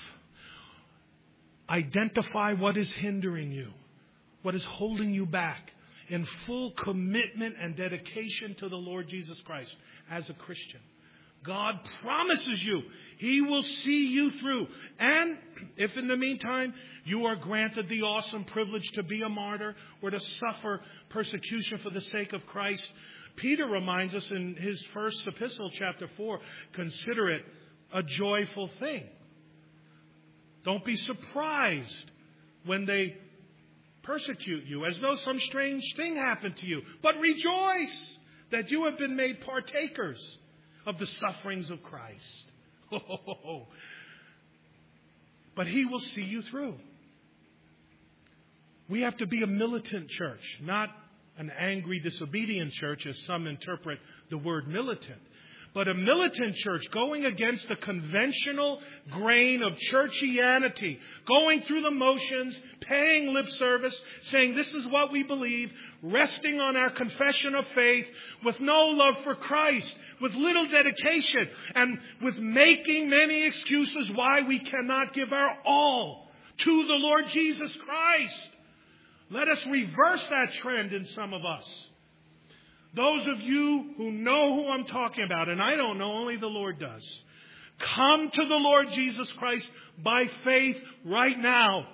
Identify what is hindering you, what is holding you back, in full commitment and dedication to the Lord Jesus Christ as a Christian. God promises you He will see you through. And if in the meantime you are granted the awesome privilege to be a martyr or to suffer persecution for the sake of Christ, Peter reminds us in his first epistle, chapter four, consider it a joyful thing. Don't be surprised when they persecute you as though some strange thing happened to you. But rejoice that you have been made partakers of the sufferings of Christ. Oh, but He will see you through. We have to be a militant church, not an angry, disobedient church, as some interpret the word militant. But a militant church going against the conventional grain of churchianity, going through the motions, paying lip service, saying this is what we believe, resting on our confession of faith, with no love for Christ, with little dedication, and with making many excuses why we cannot give our all to the Lord Jesus Christ. Let us reverse that trend in some of us. Those of you who know who I'm talking about, and I don't know, only the Lord does. Come to the Lord Jesus Christ by faith right now.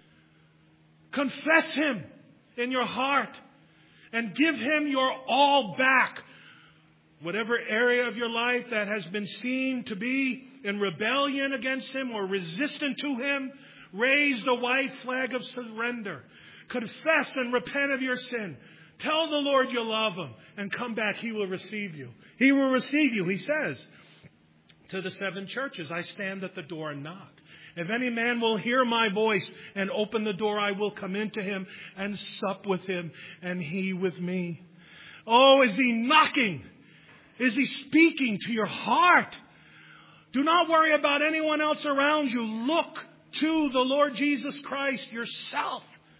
Confess Him in your heart and give Him your all back. Whatever area of your life that has been seen to be in rebellion against Him or resistant to Him, raise the white flag of surrender. Confess and repent of your sin. Tell the Lord you love Him and come back. He will receive you. He will receive you. He says to the seven churches, I stand at the door and knock. If any man will hear my voice and open the door, I will come into him and sup with him and he with me. Oh, is He knocking? Is He speaking to your heart? Do not worry about anyone else around you. Look to the Lord Jesus Christ yourself.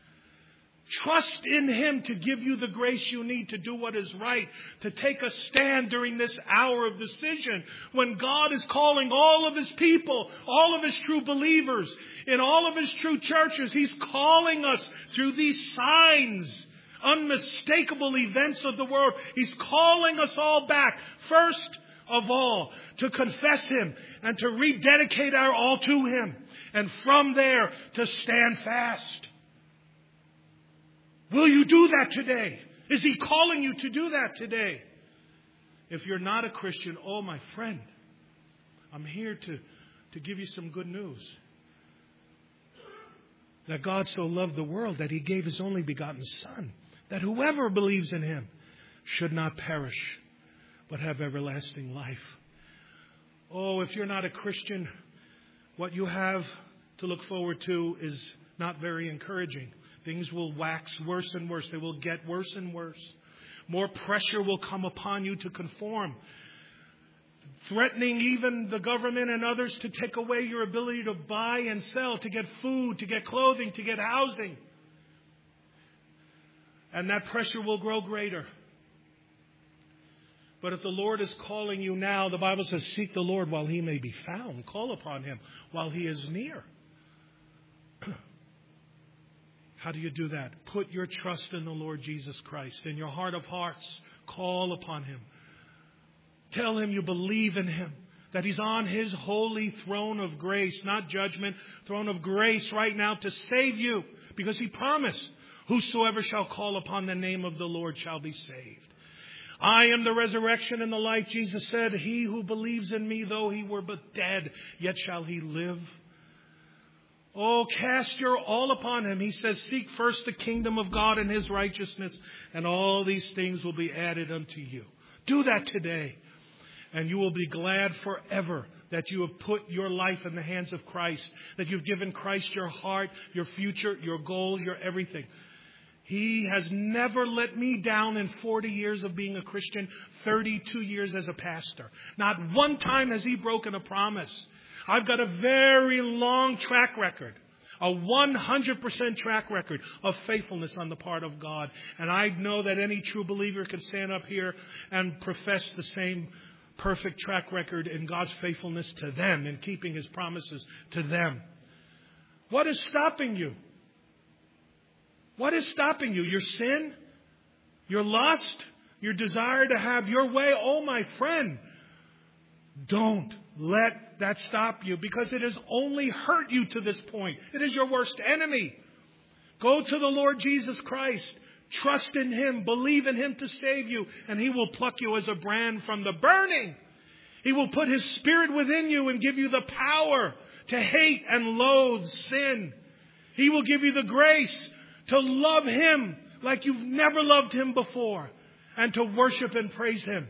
Trust in Him to give you the grace you need to do what is right, to take a stand during this hour of decision when God is calling all of His people, all of His true believers, in all of His true churches. He's calling us through these signs, unmistakable events of the world. He's calling us all back, first of all, to confess Him and to rededicate our all to Him. And from there, to stand fast. Will you do that today? Is He calling you to do that today? If you're not a Christian, oh, my friend, I'm here to, to give you some good news. That God so loved the world that He gave His only begotten Son, that whoever believes in Him should not perish, but have everlasting life. Oh, if you're not a Christian, what you have to look forward to is not very encouraging. Things will wax worse and worse. They will get worse and worse. More pressure will come upon you to conform, threatening even the government and others to take away your ability to buy and sell, to get food, to get clothing, to get housing. And that pressure will grow greater. But if the Lord is calling you now, the Bible says, seek the Lord while He may be found. Call upon Him while He is near. How do you do that? Put your trust in the Lord Jesus Christ. In your heart of hearts, call upon Him. Tell Him you believe in Him, that He's on His holy throne of grace, not judgment, throne of grace right now to save you. Because He promised, whosoever shall call upon the name of the Lord shall be saved. I am the resurrection and the life. Jesus said, he who believes in me, though he were but dead, yet shall he live. Oh, cast your all upon Him. He says, seek first the kingdom of God and His righteousness, and all these things will be added unto you. Do that today. And you will be glad forever that you have put your life in the hands of Christ, that you've given Christ your heart, your future, your goals, your everything. He has never let me down in forty years of being a Christian, thirty-two years as a pastor. Not one time has He broken a promise. I've got a very long track record, a one hundred percent track record of faithfulness on the part of God. And I know that any true believer can stand up here and profess the same perfect track record in God's faithfulness to them and keeping His promises to them. What is stopping you? What is stopping you? Your sin? Your lust? Your desire to have your way? Oh, my friend, don't let that stop you, because it has only hurt you to this point. It is your worst enemy. Go to the Lord Jesus Christ. Trust in Him. Believe in Him to save you. And He will pluck you as a brand from the burning. He will put His Spirit within you and give you the power to hate and loathe sin. He will give you the grace to love Him like you've never loved Him before, and to worship and praise Him.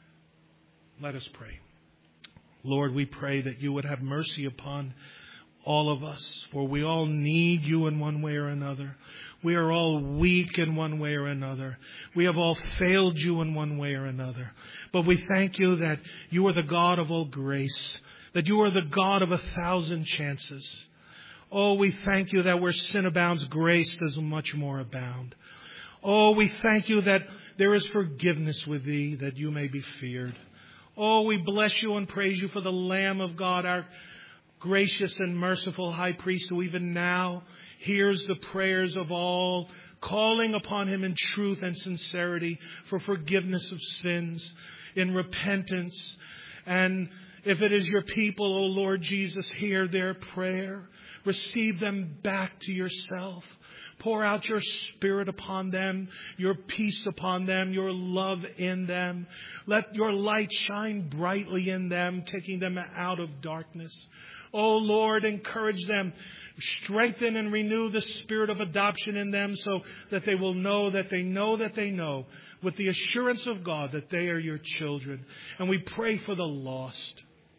Let us pray. Lord, we pray that you would have mercy upon all of us, for we all need you in one way or another. We are all weak in one way or another. We have all failed you in one way or another. But we thank you that you are the God of all grace, that you are the God of a thousand chances. Oh, we thank you that where sin abounds, grace does much more abound. Oh, we thank you that there is forgiveness with thee, that you may be feared. Oh, we bless you and praise you for the Lamb of God, our gracious and merciful high priest, who even now hears the prayers of all, calling upon Him in truth and sincerity for forgiveness of sins, in repentance. And if it is your people, O Lord Jesus, hear their prayer. Receive them back to yourself. Pour out your Spirit upon them, your peace upon them, your love in them. Let your light shine brightly in them, taking them out of darkness. O Lord, encourage them. Strengthen and renew the spirit of adoption in them, so that they will know that they know that they know, with the assurance of God, that they are your children. And we pray for the lost.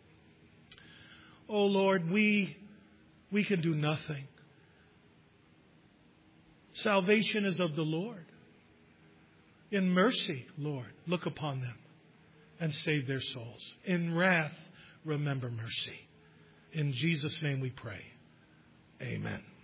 Oh Lord, we, we can do nothing. Salvation is of the Lord. In mercy, Lord, look upon them and save their souls. In wrath, remember mercy. In Jesus' name we pray. Amen.